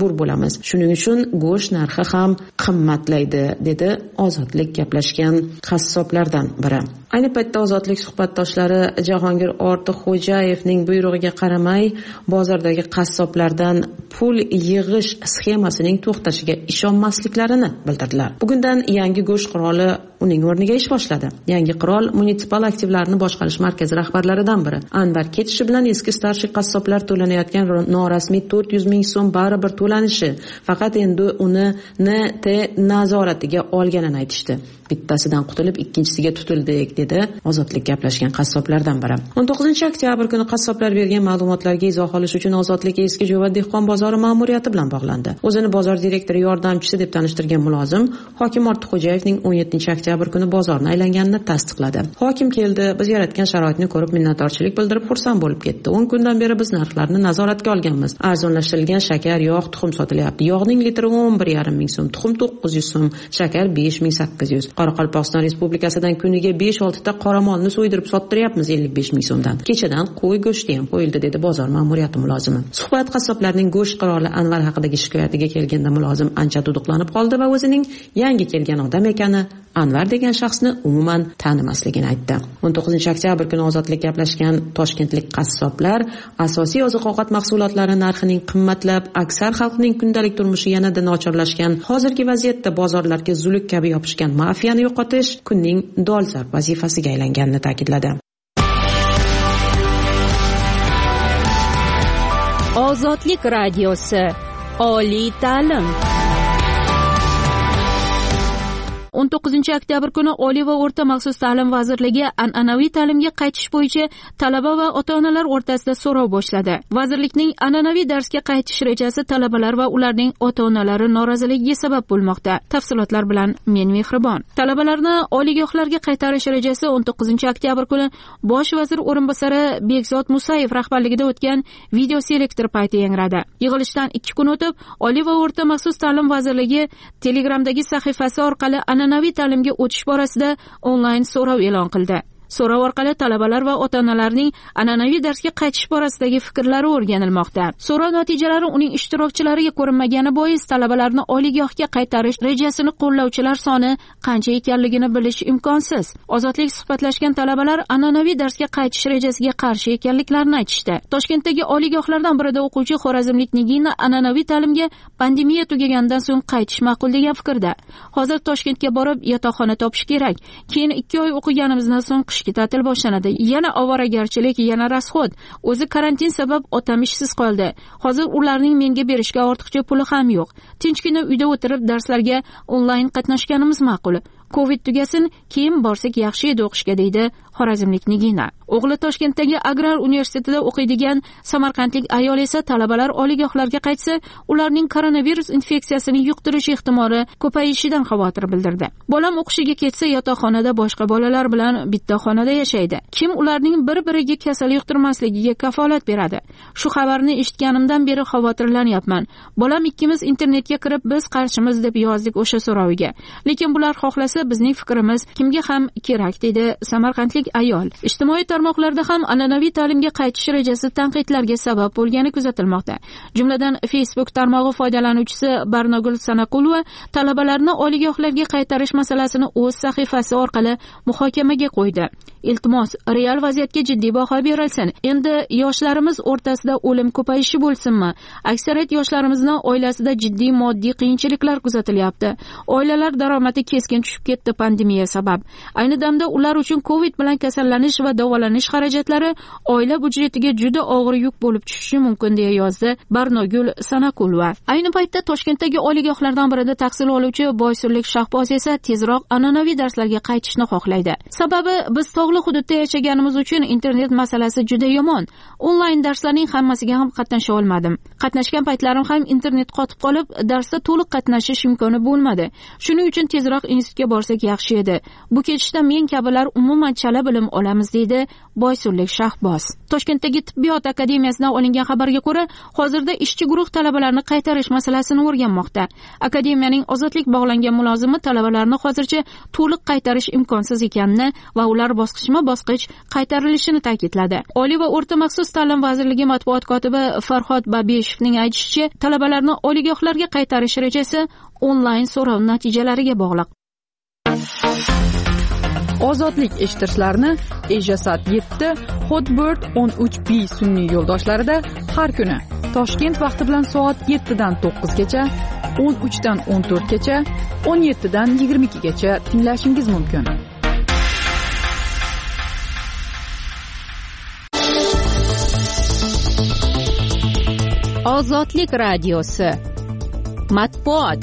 majbur bo'lamiz. Shuning uchun go'sht narxi ham qimmatlaydi, dedi Ozodlik gaplashgan qassoblardan biri. Ayni paytda Ozodlik suhbatdoshlari Jahongir Ortiqxo'jayevning buyrug'iga qaramay bozordagi qassoblardan pul yig'ish sxemasining to'xtashiga ishonmasliklarini bildirdilar. Bugundan yangi go'sht qiroli uning o'rniga ish boshladi. Yangi qirol munisipal aktivlarni boshqarish markazi rahbarlaridan biri. Anvar ketishi bilan eski starshий qassoblar to'lanayotgan norasmiy to'rt yuz ming so'm baribir to'lanishi, faqat endi uni N T nazoratiga olganini aytishdi. Bittasidan qutulib ikkinchisiga tutildik, dedi Ozodlik gaplashgan qassoblardan biri. o'n to'qqizinchi oktyabr kuni qassoblar bergan ma'lumotlarga izoh olish uchun Ozodlik Eski Jo'va dehqon bozori ma'muriyati bilan bog'landi. O'zini bozor direktori yordamchisi deb tanishtirgan mulozim hokim Ortiqxo'jayevning o'n yettinchi oktyabr kuni bozorni aylanganini tasdiqladi. Hokim keldi, biz yaratgan sharoitni ko'rib minnatdorchilik bildirib xursand bo'lib ketdi. o'n kundan beri biz narxlarni nazoratga olganmiz. Arzonlashtirilgan shakar, yog', tuxum sotilyapti. Yog'ning litri o'n bir yarim ming so'm, tuxum to'qqiz yuz so'm, shakar besh ming sakkiz yuz. Qoraqalpog'iston Respublikasidan kuniga besh olti ta qoramolni so'ydirib sottiryapmiz ellik besh ming so'mdan. Kechadan qo'y go'shti ham qo'yildi, dedi bozor ma'muriyati mulozimi. Suhbat qassoblarning go'sht qiroli Anvar haqidagi shikoyatiga kelganda mulozim ancha duduqlanib qoldi va o'zining yangi kelgan odam ekani, Anvar degan shaxsni umuman tanimasligini aytdi. o'n to'qqizinchi oktyabr kuni Ozodlik gaplashgan toshkentlik qassoblar asosiy oziq-ovqat mahsulotlari narxining qimmatlab, aksar xalqning kundalik turmushi yanada nochorlashgan hozirgi vaziyatda bozorlarga zuluk kabi yopishgan mafiyani yo'qotish kunning dolzarb vazifasiga aylanganini ta'kidladi. Ozodlik radiosi. Oliy ta'lim. o'n to'qqizinchi oktyabr kuni Oliy va o'rta maxsus ta'lim vazirligi an'anaviy ta'limga qaytish bo'yicha talaba va ota-onalar o'rtasida so'rov boshladi. Vazirlikning an'anaviy darsga qaytish rejasi talabalar va ularning ota-onalari noroziligiga sabab bo'lmoqda. Tafsilotlar bilan men Mehribon. Talabalarni oliygohlarga qaytarish rejasi o'n to'qqizinchi oktyabr kuni Bosh vazir o'rinbosari Bekzod Musayev rahbarligida o'tgan video selektor payti yangradi. Yig'ilishdan ikki kun o'tib, Oliy va o'rta maxsus ta'lim vazirligi Telegramdagi sahifasi orqali an'anaviy ta'limga o'tish borasida onlayn so'rov e'lon qildi. So'rov orqali talabalar va ota-onalarning an'anaviy darsga qaytish borasidagi fikrlari o'rganilmoqda. So'rov natijalari uning ishtirokchilariga ko'rinmagani bois talabalarni oliygohga qaytarish rejasini qo'llovchilar soni qancha ekanligini bilish imkonsiz. Ozodlik suhbatlashgan talabalar an'anaviy darsga qaytish rejasiga qarshi ekanliklarini aytishdi. Toshkentdagi oliygohlardan birida o'quvchi xorazmlik Nigina an'anaviy ta'limga pandemiya tugagandan so'ng qaytish ma'qul degan fikrda. Hozir Toshkentga borib yotoqxona topish kerak. Keyin ikki oy o'qiganimizdan so'ng qishki ta'til boshlanadi. Yana ovoragarchilik, yana rasxod. O'zi karantin sabab otam ishsiz qoldi. Hozir ularning menga berishga ortiqcha puli ham yo'q. Tinchgina uyda o'tirib darslarga onlayn qatnashganimiz ma'qul. Covid tugasin, keyin borsak yaxshi edi o'qishga, deydi xorazmlik Nigina. O'g'li Toshkentdagi Agrar universitetida o'qiydigan samarqandlik ayol esa talabalar oliygohlarga qaytsa, ularning koronavirus infeksiyasini yuqtirish ehtimoli ko'payishidan xavotir bildirdi. Bolam o'qishiga ketsa, yotoqxonada boshqa bolalar bilan bitta xonada yashaydi. Kim ularning bir-biriga kasal yuqtirmasligiga kafolat beradi? Shu xabarni eshitganimdan beri xavotirlanyapman. Bolam ikkimiz internetga kirib, biz qarshimiz deb yozdik o'sha so'roviga. Lekin bular xohlasa bizning fikrimiz kimga ham kerak, dedi samarqandlik ayol. Ijtimoiy tarmoqlarda ham an'anaviy ta'limga qaytish rejasi tanqidlarga sabab bo'lgani kuzatilmoqda. Jumladan Facebook tarmog'i foydalanuvchisi Barnogul Sanaqulova talabalarni oliygohlarga qaytarish masalasini o'z sahifasi orqali muhokamaga qo'ydi. Iltimos, real vaziyatga jiddiy baho berilsin. Endi yoshlarimiz o'rtasida o'lim ko'payishi bo'lsinmi? Aksariyat yoshlarimizni oilasida jiddiy moddiy qiyinchiliklar kuzatilyapti. Oilalar daromadi keskin tushib ketdi pandemiya sabab. Ayni damda ular uchun Covid bilan kasallanish va davolanish xarajatlari oila budjetiga juda og'ir yuk bo'lib tushishi mumkin, deya yozdi Barnogul Sanaqulova. Ayni paytda Toshkentdagi oliygohlardan birida tahsil oluvchi boysunlik shahboz esa tezroq an'anaviy darslarga qaytishni xohlaydi. Sababi biz tog'li hududda yashaganimiz uchun internet masalasi juda yomon. Onlayn darslarning hammasiga ham qatnasha olmadim. Qatnashgan paytlarim ham internet qotib qolib, darsda to'liq qatnashish imkoni bo'lmadi. Shuning uchun tezroq institutga borsak yaxshi edi. Bu ketishda men kabilar umuman chala bilim olamiz, deydi Boysunlik Shahboz. Toshkentdagi tibbiyot akademiyasidan olingan xabarga ko'ra, hozirda ishchi guruh talabalarni qaytarish masalasini o'rganmoqda. Akademiyaning ozodlik bog'langan mulozimi talabalarni hozircha to'liq qaytarish imkonsiz ekanini va ular bosqichma-bosqich qaytarilishini ta'kidladi. Oliy va o'rta maxsus ta'lim vazirligi matbuot kotibi Farhod Babeshevning aytishicha, talabalarni oliygohlarga qaytarish rejasi onlayn so'rov natijalariga bog'liq. Ozodlik eshittirishlarni Ejasat yetti, Hotbird o'n uch B sun'iy yo'ldoshlarida har kuni Toshkent vaqti bilan soat yettidan to'qqizgacha, o'n uchdan o'n to'rtgacha, o'n yettidan yigirma ikkigacha tinglashingiz mumkin. Ozodlik radiosi matbuot.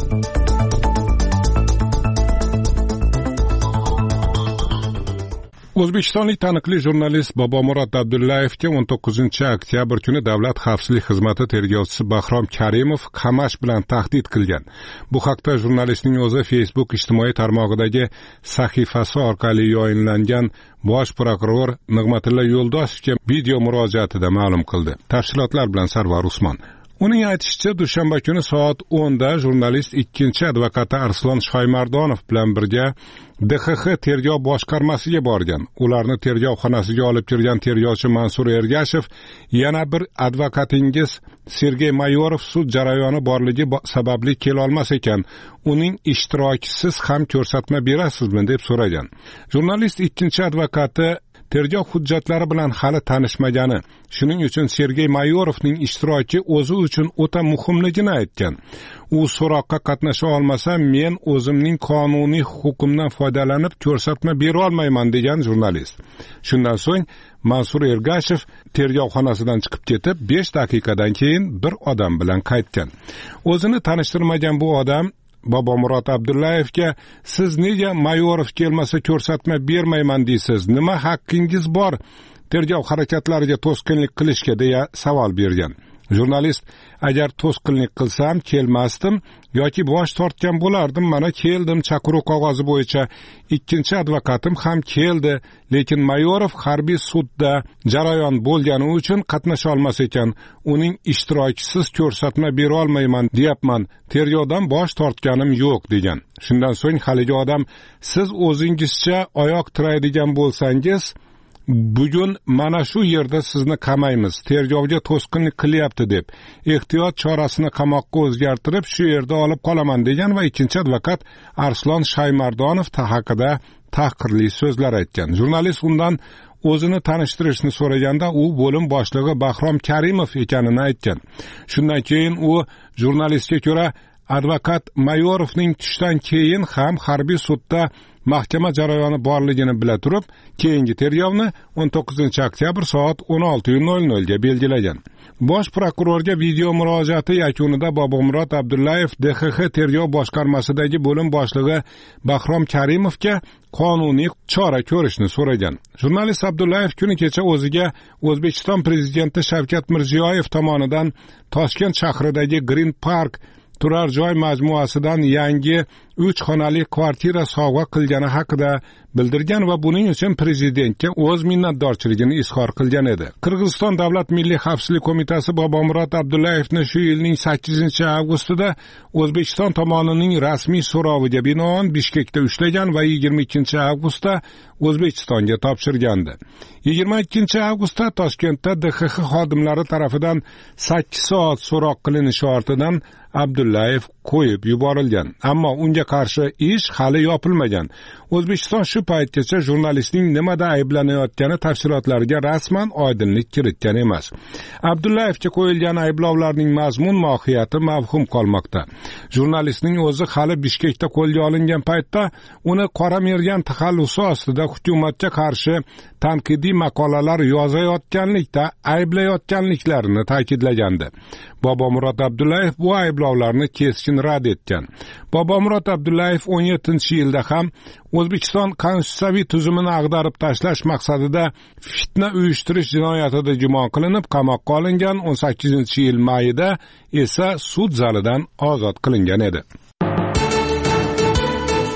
O'zbekistonlik taniqli jurnalist Bobomurod Abdullayevga o'n to'qqizinchi oktyabr kuni Davlat xavfsizlik xizmati tergovchisi Bahrom Karimov qamash bilan tahdid qilgan. Bu haqda jurnalistning o'zi Facebook ijtimoiy tarmog'idagi sahifasi orqali yayınlangan Bosh prokuror Nig'matilla Yo'ldosevga video murojaatida ma'lum qildi. Tafsilotlar bilan Sarvar Usmon. Uning aytishicha, dushanba kuni soat o'nda jurnalist ikkinchi advokati Arslon Shoymardonov bilan birga D X X tergov boshqarmasiga borgan. Ularni tergov xonasiga olib kirgan tergovchi Mansur Ergashev, yana bir advokatingiz Sergey Mayorov sud jarayoni borligi sababli kela olmas ekan, uning ishtirokisiz ham ko'rsatma berasizmi deb so'ragan. Jurnalist ikkinchi advokati tergov hujjatlari bilan hali tanishmagani, shuning uchun Sergey Mayorovning ishtiroki o'zi uchun o'ta muhimligini aytgan. U so'roqqa qatnasha olmasa, men o'zimning qonuniy huquqimdan foydalanib ko'rsatma bera olmayman degan jurnalist. Shundan so'ng Mansur Ergashev tergov xonasidan chiqib ketib, besh daqiqadan keyin bir odam bilan qaytgan. O'zini tanishtirmagan bu odam Bobomurod Abdullayevga siz nega Mayorov kelmasa ko'rsatma bermayman deysiz? Nima haqqingiz bor tergov harakatlariga to'sqinlik qilishga deya savol bergan. Jurnalist, agar to'sqinlik qilsam kelmasdim yoki bosh tortgan bo'lardim, mana keldim, chaqiruv qog'ozi bo'yicha ikkinchi advokatim ham keldi, lekin Mayorov harbiy sudda jarayon bo'lgani uchun qatnasha olmas ekan, uning ishtirokisiz ko'rsatma bera olmayman deyapman, tergovdan bosh tortganim yo'q degan. Shundan so'ng haligi odam, siz o'zingizcha oyoq tiraydigan bo'lsangiz, bugun mana shu yerda sizni qamaymiz, tergovga to'sqinlik qilyapti deb ehtiyot chorasini qamoqqa o'zgartirib shu yerda olib qolaman degan va ikkinchi advokat Arslon Shoymardonov haqida tahqirli so'zlar aytgan. Jurnalist undan o'zini tanishtirishni so'raganda u bo'lim boshlig'i Bahrom Karimov ekanini aytgan. Shundan keyin u jurnalistga ko'ra advokat Mayorovning tushdan keyin ham harbiy sudda mahkama jarayoni borligini bila turib, keyingi tergovni o'n to'qqizinchi oktyabr soat o'n olti nol nol ga belgilagan. Bosh prokurorga video murojaati yakunida Bobomurod Abdullayev D X X tergov boshqarmasidagi bo'lim boshlig'i Bahrom Karimovga qonuniy chora ko'rishni so'ragan. Jurnalist Abdullayev kuni kecha o'ziga O'zbekiston prezidenti Shavkat Mirziyoyev tomonidan Toshkent shahridagi Green Park turar joy majmuasidan yangi uch xonali kvartira sovg'a qilgani haqida bildirgan va buning uchun prezidentga o'z minnatdorchiligini izhor qilgan edi. Qirg'iziston Davlat Milliy xavfsizlik qo'mitasi Bobomurod Abdullayevni shu yilning sakkizinchi avgustida O'zbekiston tomonining rasmiy so'roviga binoan Bishkekda ushlagan va yigirma ikkinchi avgustda O'zbekistonga topshirgandi. yigirma ikkinchi avgustda Toshkentda D X X xodimlari tomonidan sakkiz soat so'roq qilinishi ortidan Abdullayev qo'yib yuborilgan, ammo unga qarshi ish hali yopilmagan. O'zbekiston shu paytgacha jurnalistning nimada ayblanayotgani tafsilotlariga rasman oydinlik kiritgan emas. Abdullayevga qo'yilgan ayblovlarning mazmun mohiyati mavhum qolmoqda. Jurnalistning o'zi hali Bishkekda qo'lga olingan paytda uni qora mergan taxallusi ostida hukumatga qarshi tanqidiy maqolalar yozayotganlikda ayblayotganliklarini ta'kidlagandi. Bobomurod Abdullayev bu ayblovlarni keskin rad etgan. Bobomurod Abdullayev o'n yettinchi yilda ham O'zbekiston konstitutsiyaviy tuzumini ag'darib tashlash maqsadida fitna uyushtirish jinoyatida gumon qilinib qamoqqa olingan, o'n sakkizinchi yil mayida esa sud zalidan ozod qilingan edi.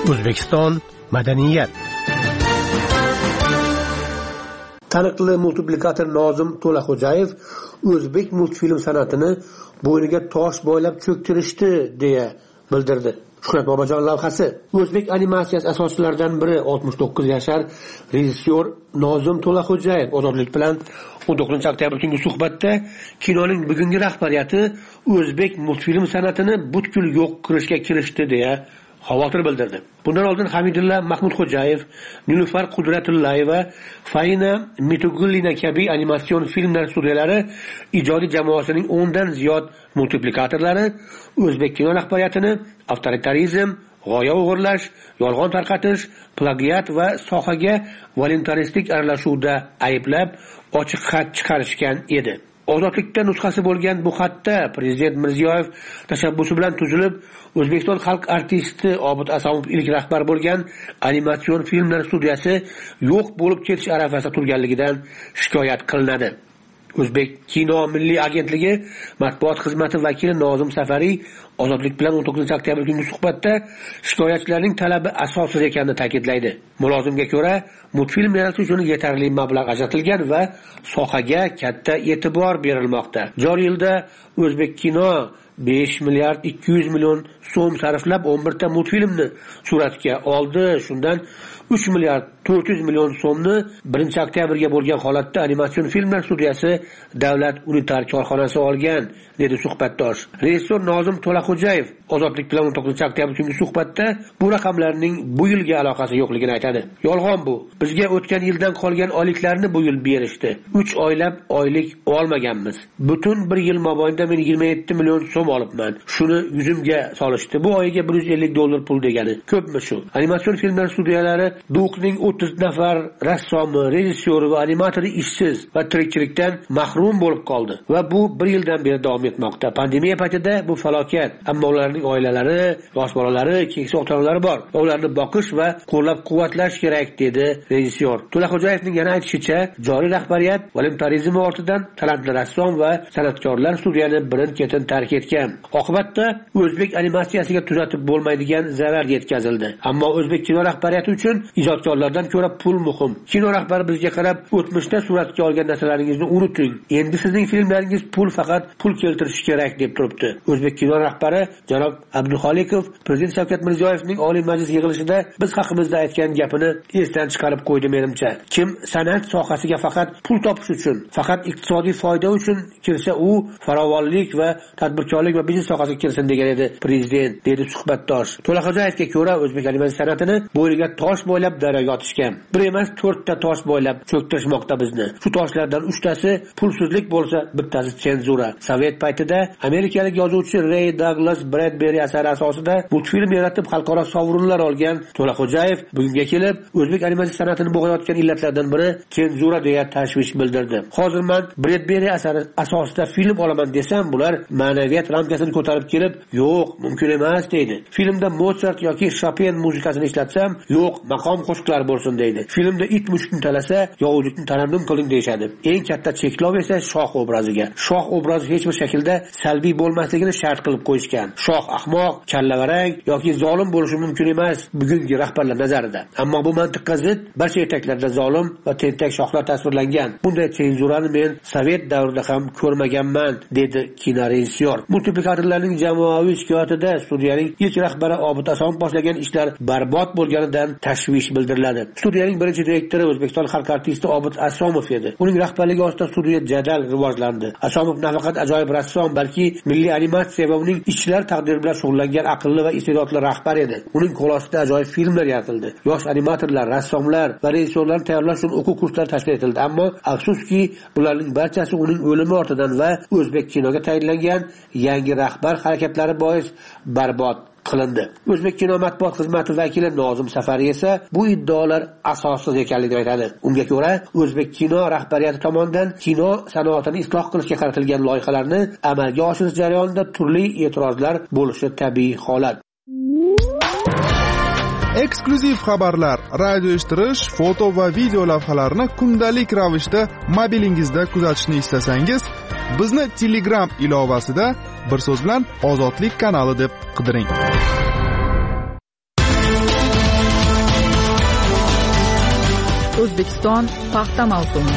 O'zbekiston madaniyat. Taniqli multiplikator Nozim To'laxo'jayev o'zbek multfilm san'atini bo'yniga tosh boylab cho'ktirishdi deya bildirdi. Shuhrat Bobojon lavhasi. O'zbek animatsiyasi asoschilaridan biri oltmish to'qqiz yashar rejissyor Nozim To'laxo'jayev ozodlik bilan o'n to'qqizinchi oktyabr kungi suhbatda kinoning bugungi rahbariyati o'zbek multfilm san'atini butkul yo'q qilishga kirishdi deya xavotir bildirdi. Bundan oldin Hamidulla Mahmudxo'jayev, Nilufar Qudratullayeva, Faina Mitugullina kabi animatsion filmlar studiyalari ijodiy jamoasining o'n dan ziyod multiplikatorlari o'zbek kino rahbariyatini avtoritarizm, g'oya o'g'irlash, yolg'on tarqatish, plagiat va sohaga voluntaristik aralashuvda ayblab ochiq xat chiqarishgan edi. Ozodlikda nusxasi bo'lgan bu xatda Prezident Mirziyoyev tashabbusi bilan tuzilib, O'zbekiston xalq artisti Obid Asomov ilk rahbar bo'lgan animatsion filmlar studiyasi yo'q bo'lib ketish arafasida turganligidan shikoyat qilinadi. O'zbek kino milliy agentligi matbuot xizmati vakili Nozim Safariy ozodlik bilan o'n to'qqizinchi oktyabr kungi suhbatda shikoyatchilarning talabi asossiz ekanini ta'kidlaydi. Mulozimga ko'ra, multfilm yaratish uchun yetarli mablag' ajratilgan va sohaga katta e'tibor berilmoqda. Joriy yilda O'zbek kino besh milliard ikki yuz million so'm sarflab o'n bir ta multfilmni suratga oldi. Shundan uch milliard to'rt yuz million so'mni birinchi oktyabrga bo'lgan holatda animatsion filmlar studiyasi Davlat unitar korxonasi olgan, dedi suhbatdosh. Rejissyor Nozim To'laxo'jayev ozodlik bilan o'n to'qqizinchi oktyabr kungi suhbatda bu raqamlarning bu yilga aloqasi yo'qligini aytadi. Yolg'on bu. Bizga o'tgan yildan qolgan oyliklarni bu yil berishdi. uch oylab oylik olmaganmiz. Butun bir yil mobaynida men yigirma yetti million so'm olibman. Shuni yuzimga solishdi. Bu oyiga bir yuz ellik dollar pul degani. Ko'pmi shu? Animatsion filmlar studiyalari Duqning o'ttiz nafar rassomi, rejissyori va animatori ishsiz va tirikchilikdan mahrum bo'lib qoldi va bu bir yildan beri davom etmoqda. Pandemiya paytida bu falokat, ammo ularning oilalari, yosh bolalari, keksa ota-onalari bor. Ularni boqish va qo'llab-quvvatlash kerak, dedi rejissyor. To'laxo'jayevning yana aytishicha, joriy rahbariyat voluntarizm ortidan talantli rassom va san'atkorlar studiyani birin-ketin tark etgan. Oqibatda o'zbek animatsiyasiga tuzatib bo'lmaydigan zarar yetkazildi. Ammo o'zbek kino rahbariyati uchun ijodkorlardan ko'ra pul muhim. Kino rahbari bizga qarab, o'tmishda suratga olgan narsalaringizni unuting. Endi sizning filmlaringiz pul faqat pul keltirishi kerak, deb turibdi. O'zbek kino rahbari janob Abduxolikov Prezident Shavkat Mirziyoyevning Oliy Majlis yig'ilishida biz haqimizda aytgan gapini esdan chiqarib qo'ydi menimcha. Kim san'at sohasiga faqat pul topish uchun, faqat iqtisodiy foyda uchun kirsa, u farovonlik va tadbirkorlik va biznes sohasiga kirsin degan edi prezident, dedi suhbatdosh. To'laxo'jayevga ko'ra, o'zbek animatsiya san'atini bo'yniga tosh bo'ylab daryoga otishgan. Bir emas, to'rtta tosh bo'ylab cho'ktirishmoqda bizni. Shu toshlardan uchtasi pulsizlik bo'lsa, bittasi senzura. Sovet paytida amerikalik yozuvchi Ray Douglas Bradbury asari asosida multfilm yaratib xalqaro sovrinlar olgan To'laxo'jayev bugunga kelib o'zbek animatsiya san'atini bo'g'ayotgan illatlardan biri senzura deya tashvish bildirdi. Hozir men Bradbury asari asosida film olaman desam, bular ma'naviyat ramkasini ko'tarib kelib, yo'q, mumkin emas, deydi. Filmda Mozart yoki Chopin muzikasini ishlatsam, yo'q, maqom qo'shiqlar bo'lsin, deydi. Filmda it mushukni talasa, yovuzlikni tarannum qiling deyshadi. Eng katta cheklov esa shoh obraziga. Shoh obrazi hech bir shaklda salbiy bo'lmasligini shart qilib qo'yishgan. Shoh ahmoq, kallavarang yoki zolim bo'lishi mumkin emas bugungi rahbarlar nazarida. Ammo bu mantiqqa zid barcha yetaklarda zolim va tentak shohlar tasvirlangan. Bunday senzurani men Sovet davrida ham ko'rmaganman, dedi kino rejissyor. Multiplikatorlarning jamoaviy shikoyatida studiyaning ilk rahbari Obid Asomov boshlagan ishlar barbod bo'lganidan tashvish bildiriladi. Studiyaning birinchi direktori O'zbekiston xalq artisti Obid Asomov edi. Uning rahbarligi ostida studiya jadal rivojlandi. Asomov nafaqat ajoyib rassom, balki milliy animatsiya va uning ishchilar taqdiri bilan shug'ullangan aqlli va iste'dodli rahbar edi. Uning qo'l ostida ajoyib filmlar yaratildi. Yosh animatorlar, rassomlar va rejissyorlarni tayyorlash uchun o'quv kurslari tashkil etildi. Ammo afsuski, bularning barchasi uning o'limi ortidan va o'zbek kinoga tayinlangan yangi rahbar harakatlari bois barbod qilindi. O'zbek kino matbuot xizmati vakili Nozim Safariy esa bu iddaolar asossiz ekanligini aytadi. Unga ko'ra, o'zbek kino rahbariyati tomonidan kino sanoatini isloh qilishga qaratilgan loyihalarni amalga oshirish jarayonida turli e'tirozlar bo'lishi tabiiy holat. Eksklyuziv xabarlar, radio eshittirish, foto va video lavhalarni kundalik ravishda mobilingizda kuzatishni istasangiz, bizni Telegram ilovasida bir so'z bilan Ozodlik kanali deb qidiring. O'zbekiston paxta mavsumi.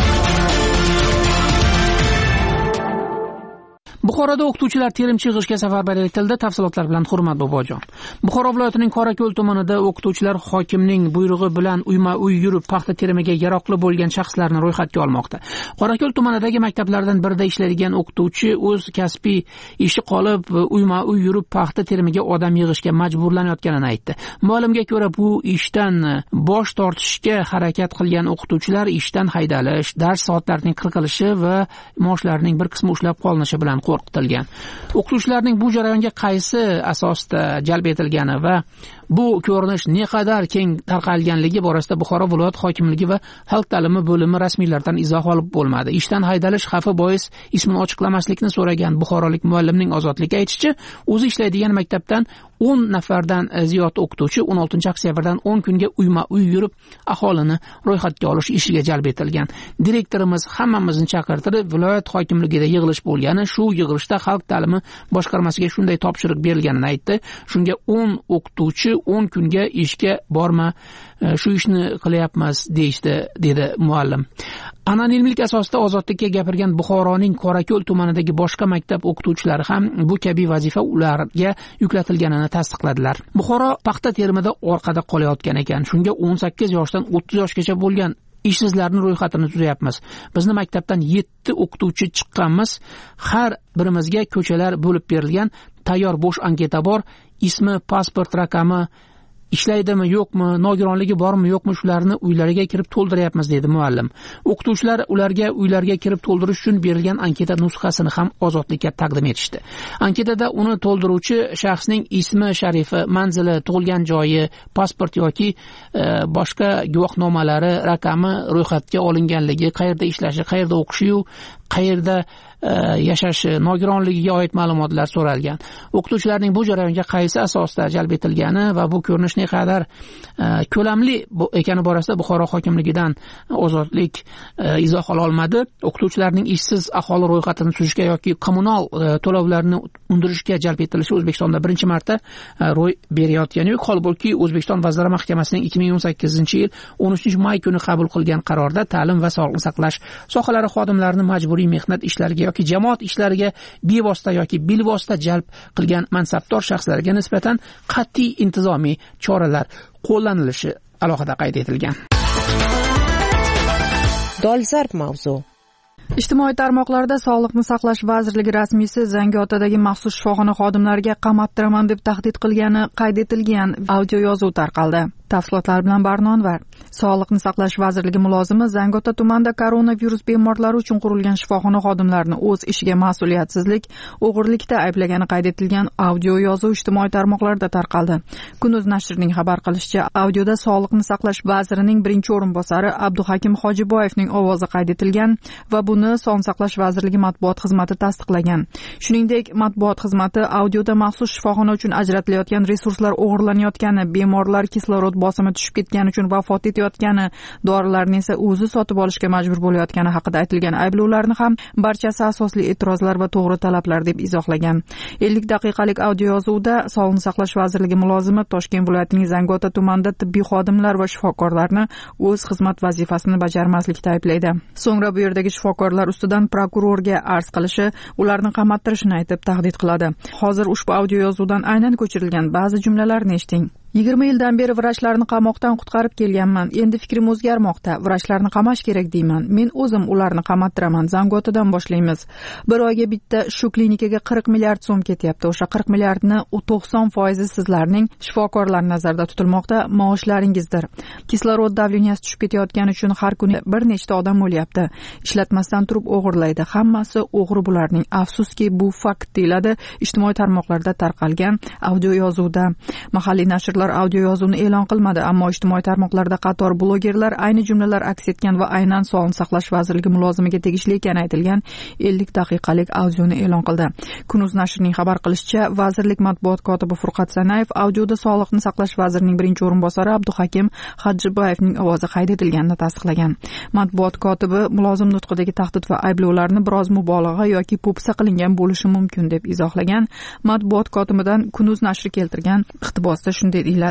Buxoroda o'qituvchilar terimchi yig'ishga safarbar etildi. Tafsilotlar bilan Hurmat Bobojon. Buxoro viloyatining Qorako'l tumanida o'qituvchilar hokimning buyrug'i bilan uyma-uy yurib paxta terimiga yaroqli bo'lgan shaxslarni ro'yxatga olmoqda. Qorako'l tumanidagi maktablardan birida ishlaydigan o'qituvchi o'z kasbiy ishi qolib uyma-uy yurib paxta terimiga odam yig'ishga majburlanayotganini aytdi. Ma'lumga ko'ra, bu ishdan bosh tortishga harakat qilgan o'qituvchilar ishdan haydalish, dars soatlarining qirqilishi va maoshlarining bir qismi ushlab qolinishi bilan qo'rqitilgan. O'qituvchilarning bu jarayonga qaysi asosda jalb etilgani va bu ko'rinish naqadar keng tarqalganligi borasida Buxoro viloyat hokimligi va xalq ta'limi bo'limi rasmiylardan izoh olib bo'lmadi. Ishdan haydalish xavfi bois ismini ochiqlamaslikni so'ragan buxorolik muallimning Ozodlik aytishicha, o'zi ishlaydigan maktabdan o'n nafardan ziyod o'qituvchi o'n oltinchi oktyabrdan o'n kunga uyma-uy yurib aholini ro'yxatga olish ishiga jalb etilgan. Direktorimiz hammamizni chaqirtirib, viloyat hokimligida yig'ilish bo'lgani, shu yig'ilishda xalq ta'limi boshqarmasiga shunday topshiriq berilganini aytdi. Shunga o'n o'qituvchi o'n kunga ishga borma, shu ishni qilyapmiz deyishdi, dedi muallim. Anonimlik asosida Ozodlikka gapirgan Buxoroning Qorako'l tumanidagi boshqa maktab o'qituvchilari ham bu kabi vazifa ularga yuklatilganini tasdiqladilar. Buxoro paxta terimida orqada qolayotgan ekan. Shunga o'n sakkiz yoshdan o'ttiz yoshgacha bo'lgan ishsizlarning ro'yxatini tuzayapmiz. Bizni maktabdan yetti o'qituvchi chiqqanmiz. Har birimizga ko'chalar bo'lib berilgan, tayyor bo'sh anketa bor, ismi, pasport raqami, ishlaydimi yo'qmi, nogironligi bormi yo'qmi, shularni uylariga kirib to'ldiryapmiz, dedi muallim. O'qituvchilar ularga uylarga kirib to'ldirish uchun berilgan anketa nusxasini ham Ozodlikka taqdim etishdi. Anketada uni to'ldiruvchi shaxsning ismi, sharifi, manzili, tug'ilgan joyi, pasport yoki e, boshqa guvohnomalari, raqami, ro'yxatga olinganligi, qayerda ishlashi, qayerda o'qishi, qayerda yashashi, nogironligiga oid ma'lumotlar so'ralgan. O'qituvchilarning bu jarayonga qaysi asosda jalb etilgani va bu ko'rinish naqadar ko'lamli ekani borasida Buxoro hokimligidan Ozodlik izoh ola olmadi. O'qituvchilarning ishsiz aholi ro'yxatini tuzishga yoki kommunal to'lovlarni undirishga jalb etilishi O'zbekistonda birinchi marta ro'y berayotgani yo'q. Holbuki O'zbekiston Vazirlar Mahkamasining ikki ming o'n sakkizinchi yil o'n uchinchi may kuni qabul qilgan qarorda ta'lim va sog'liqni saqlash sohalari xodimlarini majburiy mehnat ishlariga yoki jamoat ishlariga bevosita yoki bilvosita jalb qilgan mansabdor shaxslarga nisbatan qat'iy intizomiy choralar qo'llanilishi alohida qayd etilgan. Dolzarb mavzu. Ijtimoiy tarmoqlarda Sog'liqni saqlash vazirligi rasmiysi Zangiotadagi maxsus shifoxona xodimlariga qamattiraman deb tahdid qilgani qayd etilgan audio yozuv tarqaldi. Tafsilotlar bilan Barnonvar. Sog'liqni saqlash vazirligi mulozimi Zangiota tumanida koronavirus bemorlari uchun qurilgan shifoxona xodimlarini o'z ishiga mas'uliyatsizlik, o'g'irlikda ayblagani qayd etilgan audio yozuv ijtimoiy tarmoqlarda tarqaldi. Kunuz nashrining xabar qilishicha, audioda Sog'liqni saqlash vazirining birinchi o'rinbosari Abduhakim Hojiboyevning ovozi qayd etilgan va buni Sog'liqni saqlash vazirligi matbuot xizmati tasdiqlagan. Shuningdek, matbuot xizmati audioda maxsus shifoxona uchun ajratilayotgan resurslar o'g'irlanayotgani, bemorlar kislorod bosimi tushib ketgani uchun vafot etayotgani, dorilarni esa o'zi sotib olishga majbur bo'layotgani haqida aytilgan ayblovlarni ham barchasi asosli e'tirozlar va to'g'ri talablar deb izohlagan. ellik daqiqalik audio yozuvda Sog'liqni saqlash vazirligi mulozimi Toshkent viloyatining Zangiota tumanida tibbiy xodimlar va shifokorlarni o'z xizmat vazifasini bajarmaslikda ayblaydi. So'ngra bu yerdagi shifokorlar ustidan prokurorga arz qilishi, ularni qamattirishini aytib tahdid qiladi. Hozir ushbu audio yozuvdan aynan ko'chirilgan ba'zi jumlalarni eshiting. yigirma yildan beri vrachlarni qamoqdan qutqarib kelganman. Endi fikrim o'zgarmoqda. Vrachlarni qamash kerak deyman. Men o'zim ularni qamattiraman. Zangiotadan boshlaymiz. Bir oyga bitta shu klinikaga qirq milliard so'm ketyapti. O'sha qirq milliardni to'qson foizi sizlarning shifokorlar nazarda tutilmoqda maoshlaringizdir. Kislorod davleniyasi tushib ketayotgani uchun har kuni bir nechta odam o'lyapti. Ishlatmasdan turib o'g'irlaydi. Hammasi o'g'ri bularning. Afsuski bu fakt, deyiladi ijtimoiy tarmoqlarda tarqalgan audio yozuvda. Mahalliy nashr audio yozuvni e'lon qilmadi, ammo ijtimoiy tarmoqlarda qator blogerlar ayni jumlalar aks etgan va aynan Sog'liqni saqlash vazirligi mulozimiga tegishli ekani aytilgan ellik daqiqalik audioni e'lon qildi. Kunuz nashrining xabar qilishicha, vazirlik matbuot kotibi Furqat Sanayev audioda Sog'liqni saqlash vazirining birinchi o'rinbosari Abduhakim Hojiboyevning ovozi qayd etilganini tasdiqlagan. Matbuot kotibi mulozim nutqidagi tahdid va ayblovlarni biroz mubolag'a yoki po'pisa qilingan bo'lishi mumkin deb izohlagan. Matbuot kotibidan Kunuz nashri keltirgan iqtibosda shunday deyiladi.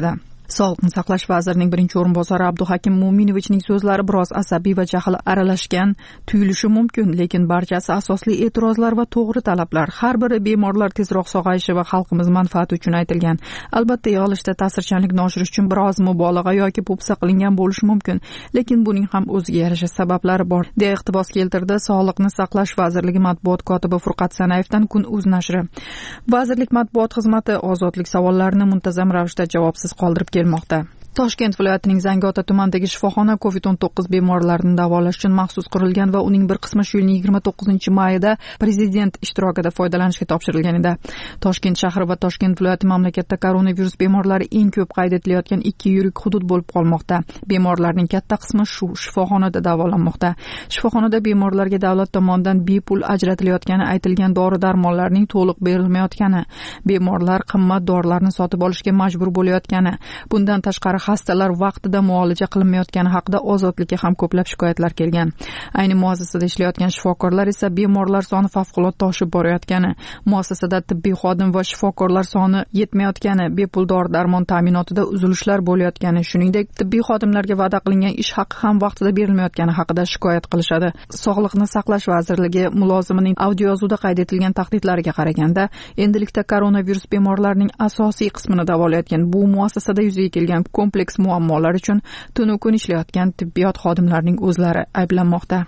Sog'liqni saqlash vazirining birinchi o'rinbosari Abduhakim Mo'minovichning so'zlari biroz asabiy va jahl aralashgan tuyulishi mumkin, lekin barchasi asosli e'tirozlar va to'g'ri talablar. Har biri bemorlar tezroq sog'ayishi va xalqimiz manfaati uchun aytilgan. Albatta, yig'ilishda ta'sirchanlikni oshirish uchun biroz mubolag'a yoki po'pisa qilingan bo'lishi mumkin, lekin buning ham o'ziga yarasha sabablari bor, deya iqtibos keltirdi Sog'liqni saqlash vazirligi matbuot kotibi Furqat Sanayevdan Kun.uz nashri. Vazirlik matbuot xizmati ozodlik savollarini muntazam ravishda javobsiz qoldirib kelmoqda. Toshkent viloyatining Zangiota tumanidagi shifoxona kovid o'n to'qqiz bemorlarini davolash uchun maxsus qurilgan va uning bir qismi shu yilning yigirma to'qqizinchi mayida prezident ishtirokida foydalanishga topshirilgan edi. Toshkent shahri va Toshkent viloyati mamlakatda koronavirus bemorlari eng ko'p qayd etilayotgan ikki yirik hudud bo'lib qolmoqda. Bemorlarning katta qismi shu shifoxonada davolanmoqda. Shifoxonada bemorlarga davlat tomonidan bepul ajratilayotgani aytilgan dori-darmonlarning to'liq berilmayotgani, bemorlar qimmat dorilarni sotib olishga majbur bo'layotgani, bundan tashqari xastalar vaqtida muolaja qilinmayotgani haqida Ozodlikka ham ko'plab shikoyatlar kelgan. Ayni muassasada ishlayotgan shifokorlar esa bemorlar soni favqulodda oshib borayotgani, muassasada tibbiy xodim va shifokorlar soni yetmayotgani, bepul dori-darmon ta'minotida uzilishlar bo'layotgani, shuningdek tibbiy xodimlarga va'da qilingan ish haqi ham vaqtida berilmayotgani haqida shikoyat qilishadi. Sog'liqni saqlash vazirligi mulozimining audioyozuvda qayd etilgan tahdidlariga qaraganda, endilikda koronavirus bemorlarining asosiy qismini davolayotgan bu muassasada yuzaga kelgan kompleks muammolar uchun tunu kun ishlayotgan tibbiyot xodimlarining o'zlari ayblanmoqda.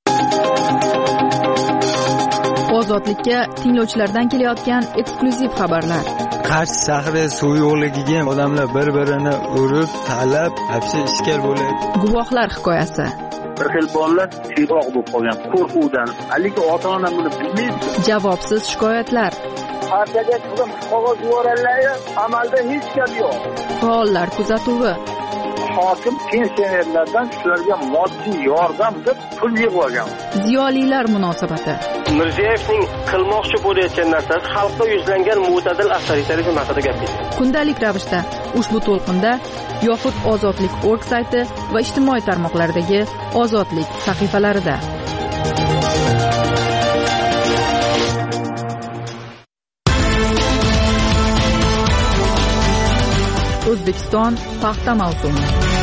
Ozodlikka tinglovchilardan kelayotgan eksklyuziv xabarlar. Qarshi shahri suv yo'qligiga odamlar bir-birini urib, talab, hapsi ishkal bo'layapti. Guvohlar hikoyasi. Bir xil bolalar tiyroq bo'lib qolgan qo'rquvdan, haligi ota-ona buni bilmaydi. Javobsiz shikoyatlar. Partiyaga chiqib qog'oz yuborganlar, amalda hech gap yo'q. Faollar kuzatuvi. Hokim pensionerlardan shularga moddiy yordam deb pul yig'ib olgan. Ziyolilar munosabati. Mirziyoyevning qilmoqchi bo'layotgan narsasi xalqqa yuzlangan mo'tadil avtoritarizm haqida gap ketdi. Kundalik ravishda ushbu to'lqinda yoxud Ozodlik nokta org sayti va ijtimoiy tarmoqlardagi Ozodlik sahifalarida. O'zbekiston paxta mavsumi.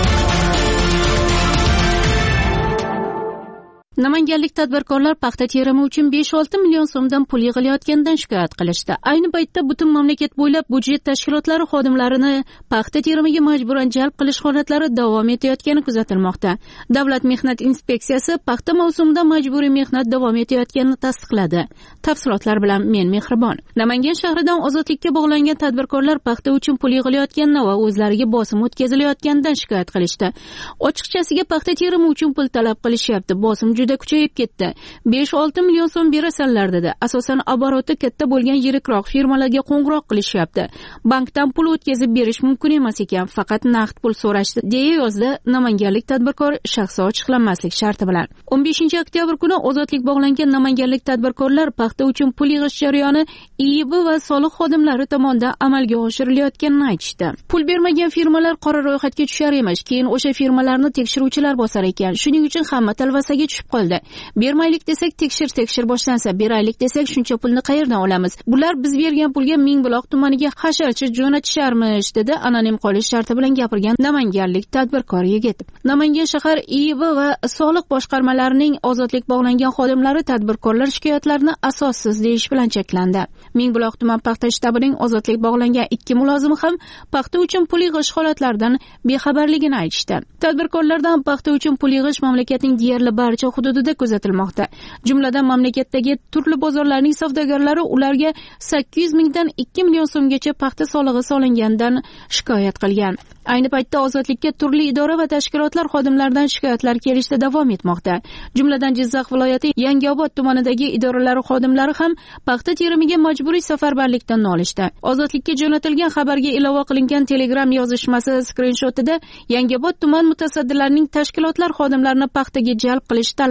Namanganlik tadbirkorlar paxta terimi uchun besh olti million so'mdan pul yig'ilayotganidan shikoyat qilishdi. Ayni paytda butun mamlakat bo'ylab budjet tashkilotlari xodimlarini paxta terimiga majburan jalb qilish holatlari davom etayotgani kuzatilmoqda. Davlat mehnat inspeksiyasi paxta mavsumida majburiy mehnat davom etayotganini tasdiqladi. Tafsilotlar bilan men Mehribon. Namangan shahridan ozodlikka bog'langan tadbirkorlar paxta uchun pul yig'ilayotganini va o'zlariga bosim o'tkazilayotganidan shikoyat qilishdi. Ochiqchasiga paxta terimi uchun pul talab qilishyapti. Bosim juda kuchayib ketdi. besh olti million so'm berasanlar dedi. Asosan oboroti katta bo'lgan yirikroq firmalarga qo'ng'iroq qilishyapti. Bankdan pul o'tkazib berish mumkin emas ekan, faqat naqd pul so'rashdi, deya yozdi namanganlik tadbirkor shaxsi ochiqlanmaslik sharti bilan. o'n beshinchi oktyabr kuni ozodlik bog'langan namanganlik tadbirkorlar paxta uchun pul yig'ish jarayoni I I B va soliq xodimlari tomonidan amalga oshirilayotganini aytishdi. Pul bermagan firmalar qora ro'yxatga tushar emas, keyin o'sha firmalarni tekshiruvchilar bosar ekan. Shuning uchun hamma talvasaga tushib qoldi. Bermaylik desak tekshir tekshir boshlansa, beraylik desak shuncha pulni qayerdan olamiz? Bular biz bergan pulga Mingbuloq tumaniga hasharchi jo'natisharmish, dedi anonim qolish sharti bilan gapirgan namanganlik tadbirkor yigit. Namangan shahar I I B va soliq boshqarmalarining ozodlik bog'langan xodimlari tadbirkorlar shikoyatlarini asossiz deyish bilan cheklandi. Mingbuloq tuman paxta shtabining ozodlik bog'langan ikki mulozimi ham paxta uchun pul yig'ish holatlaridan bexabarligini aytishdi. Tadbirkorlardan paxta uchun pul yig'ish mamlakatning deyarli barcha hududida kuzatilmoqda. Jumladan mamlakatdagi turli bozorlarning savdogarlari ularga sakkiz yuz mingdan ikki million so'mgacha paxta solig'i solinganidan shikoyat qilgan. Ayni paytda ozodlikka turli idora va tashkilotlar xodimlaridan shikoyatlar kelishda davom etmoqda. Jumladan Jizzax viloyati Yangiobod tumanidagi idoralari xodimlari ham paxta terimiga majburiy safarbarlikdan nolishdi. Ozodlikka jo'natilgan xabarga ilova qilingan Telegram yozishmasi skrinshotida Yangiobod tuman mutasaddilarining tashkilotlar xodimlarini paxtaga jalb qilish talab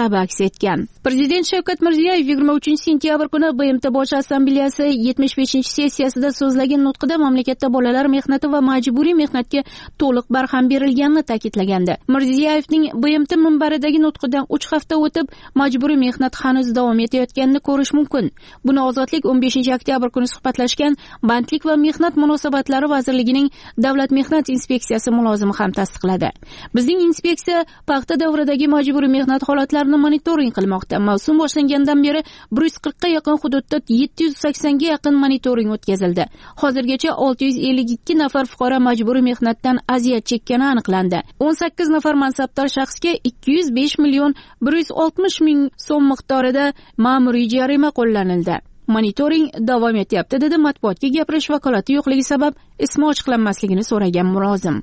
talabi aks etgan. Prezident Shavkat Mirziyoyev yigirma uchinchi sentyabr kuni B M T Bosh assambleyasi yetmish beshinchi sessiyasida so'zlagan nutqida mamlakatda bolalar mehnati va majburiy mehnatga to'liq barham berilganini ta'kidlagandi. Mirziyoyevning B M T minbaridagi nutqidan uch hafta o'tib majburiy mehnat hanuz davom etayotganini ko'rish mumkin. Buni Ozodlik o'n beshinchi oktyabr kuni suhbatlashgan Bandlik va mehnat munosabatlari vazirligining Davlat mehnat inspeksiyasi mulozimi ham tasdiqladi. Bizning inspeksiya paxta davridagi majburiy mehnat holatlarini monitoring qilmoqda. Mavsum boshlangandan beri bir yuz qirqqa yaqin hududda yetti yuz saksonga yaqin monitoring o'tkazildi. Hozirgacha olti yuz ellik ikki nafar fuqaro majburiy mehnatdan aziyat chekkani aniqlandi. o'n sakkiz nafar mansabdor shaxsga ikki yuz besh million bir yuz oltmish ming so'm miqdorida ma'muriy jarima qo'llanildi. Monitoring davom etyapti, dedi matbuotga gapirish vakolati yo'qligi sabab ismi ochiqlanmasligini so'ragan mulozim.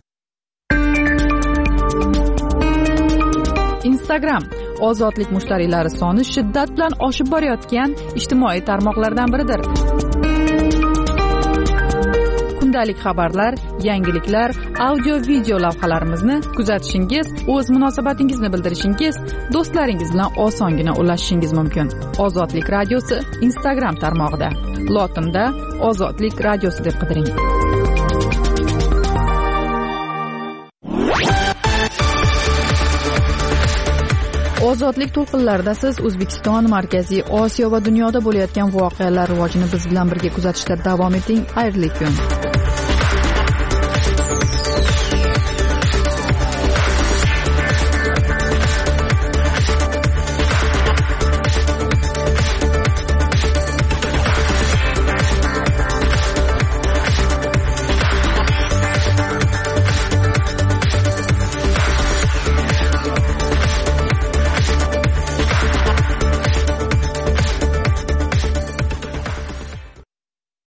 Instagram ozodlik mushtariylari soni shiddat bilan oshib borayotgan ijtimoiy tarmoqlardan biridir. Kundalik xabarlar, yangiliklar, audio-video lavhalarimizni kuzatishingiz, o'z munosabatingizni bildirishingiz, do'stlaringiz bilan osongina ulashishingiz mumkin. Ozodlik radiosi Instagram tarmog'ida. Lotinda Ozodlik radiosi deb qidiring. Ozodlik to'lqinlarida siz O'zbekiston, Markaziy Osiyo va dunyoda bo'layotgan voqealar rivojini biz bilan birga kuzatishda davom eting. Xayrli kun.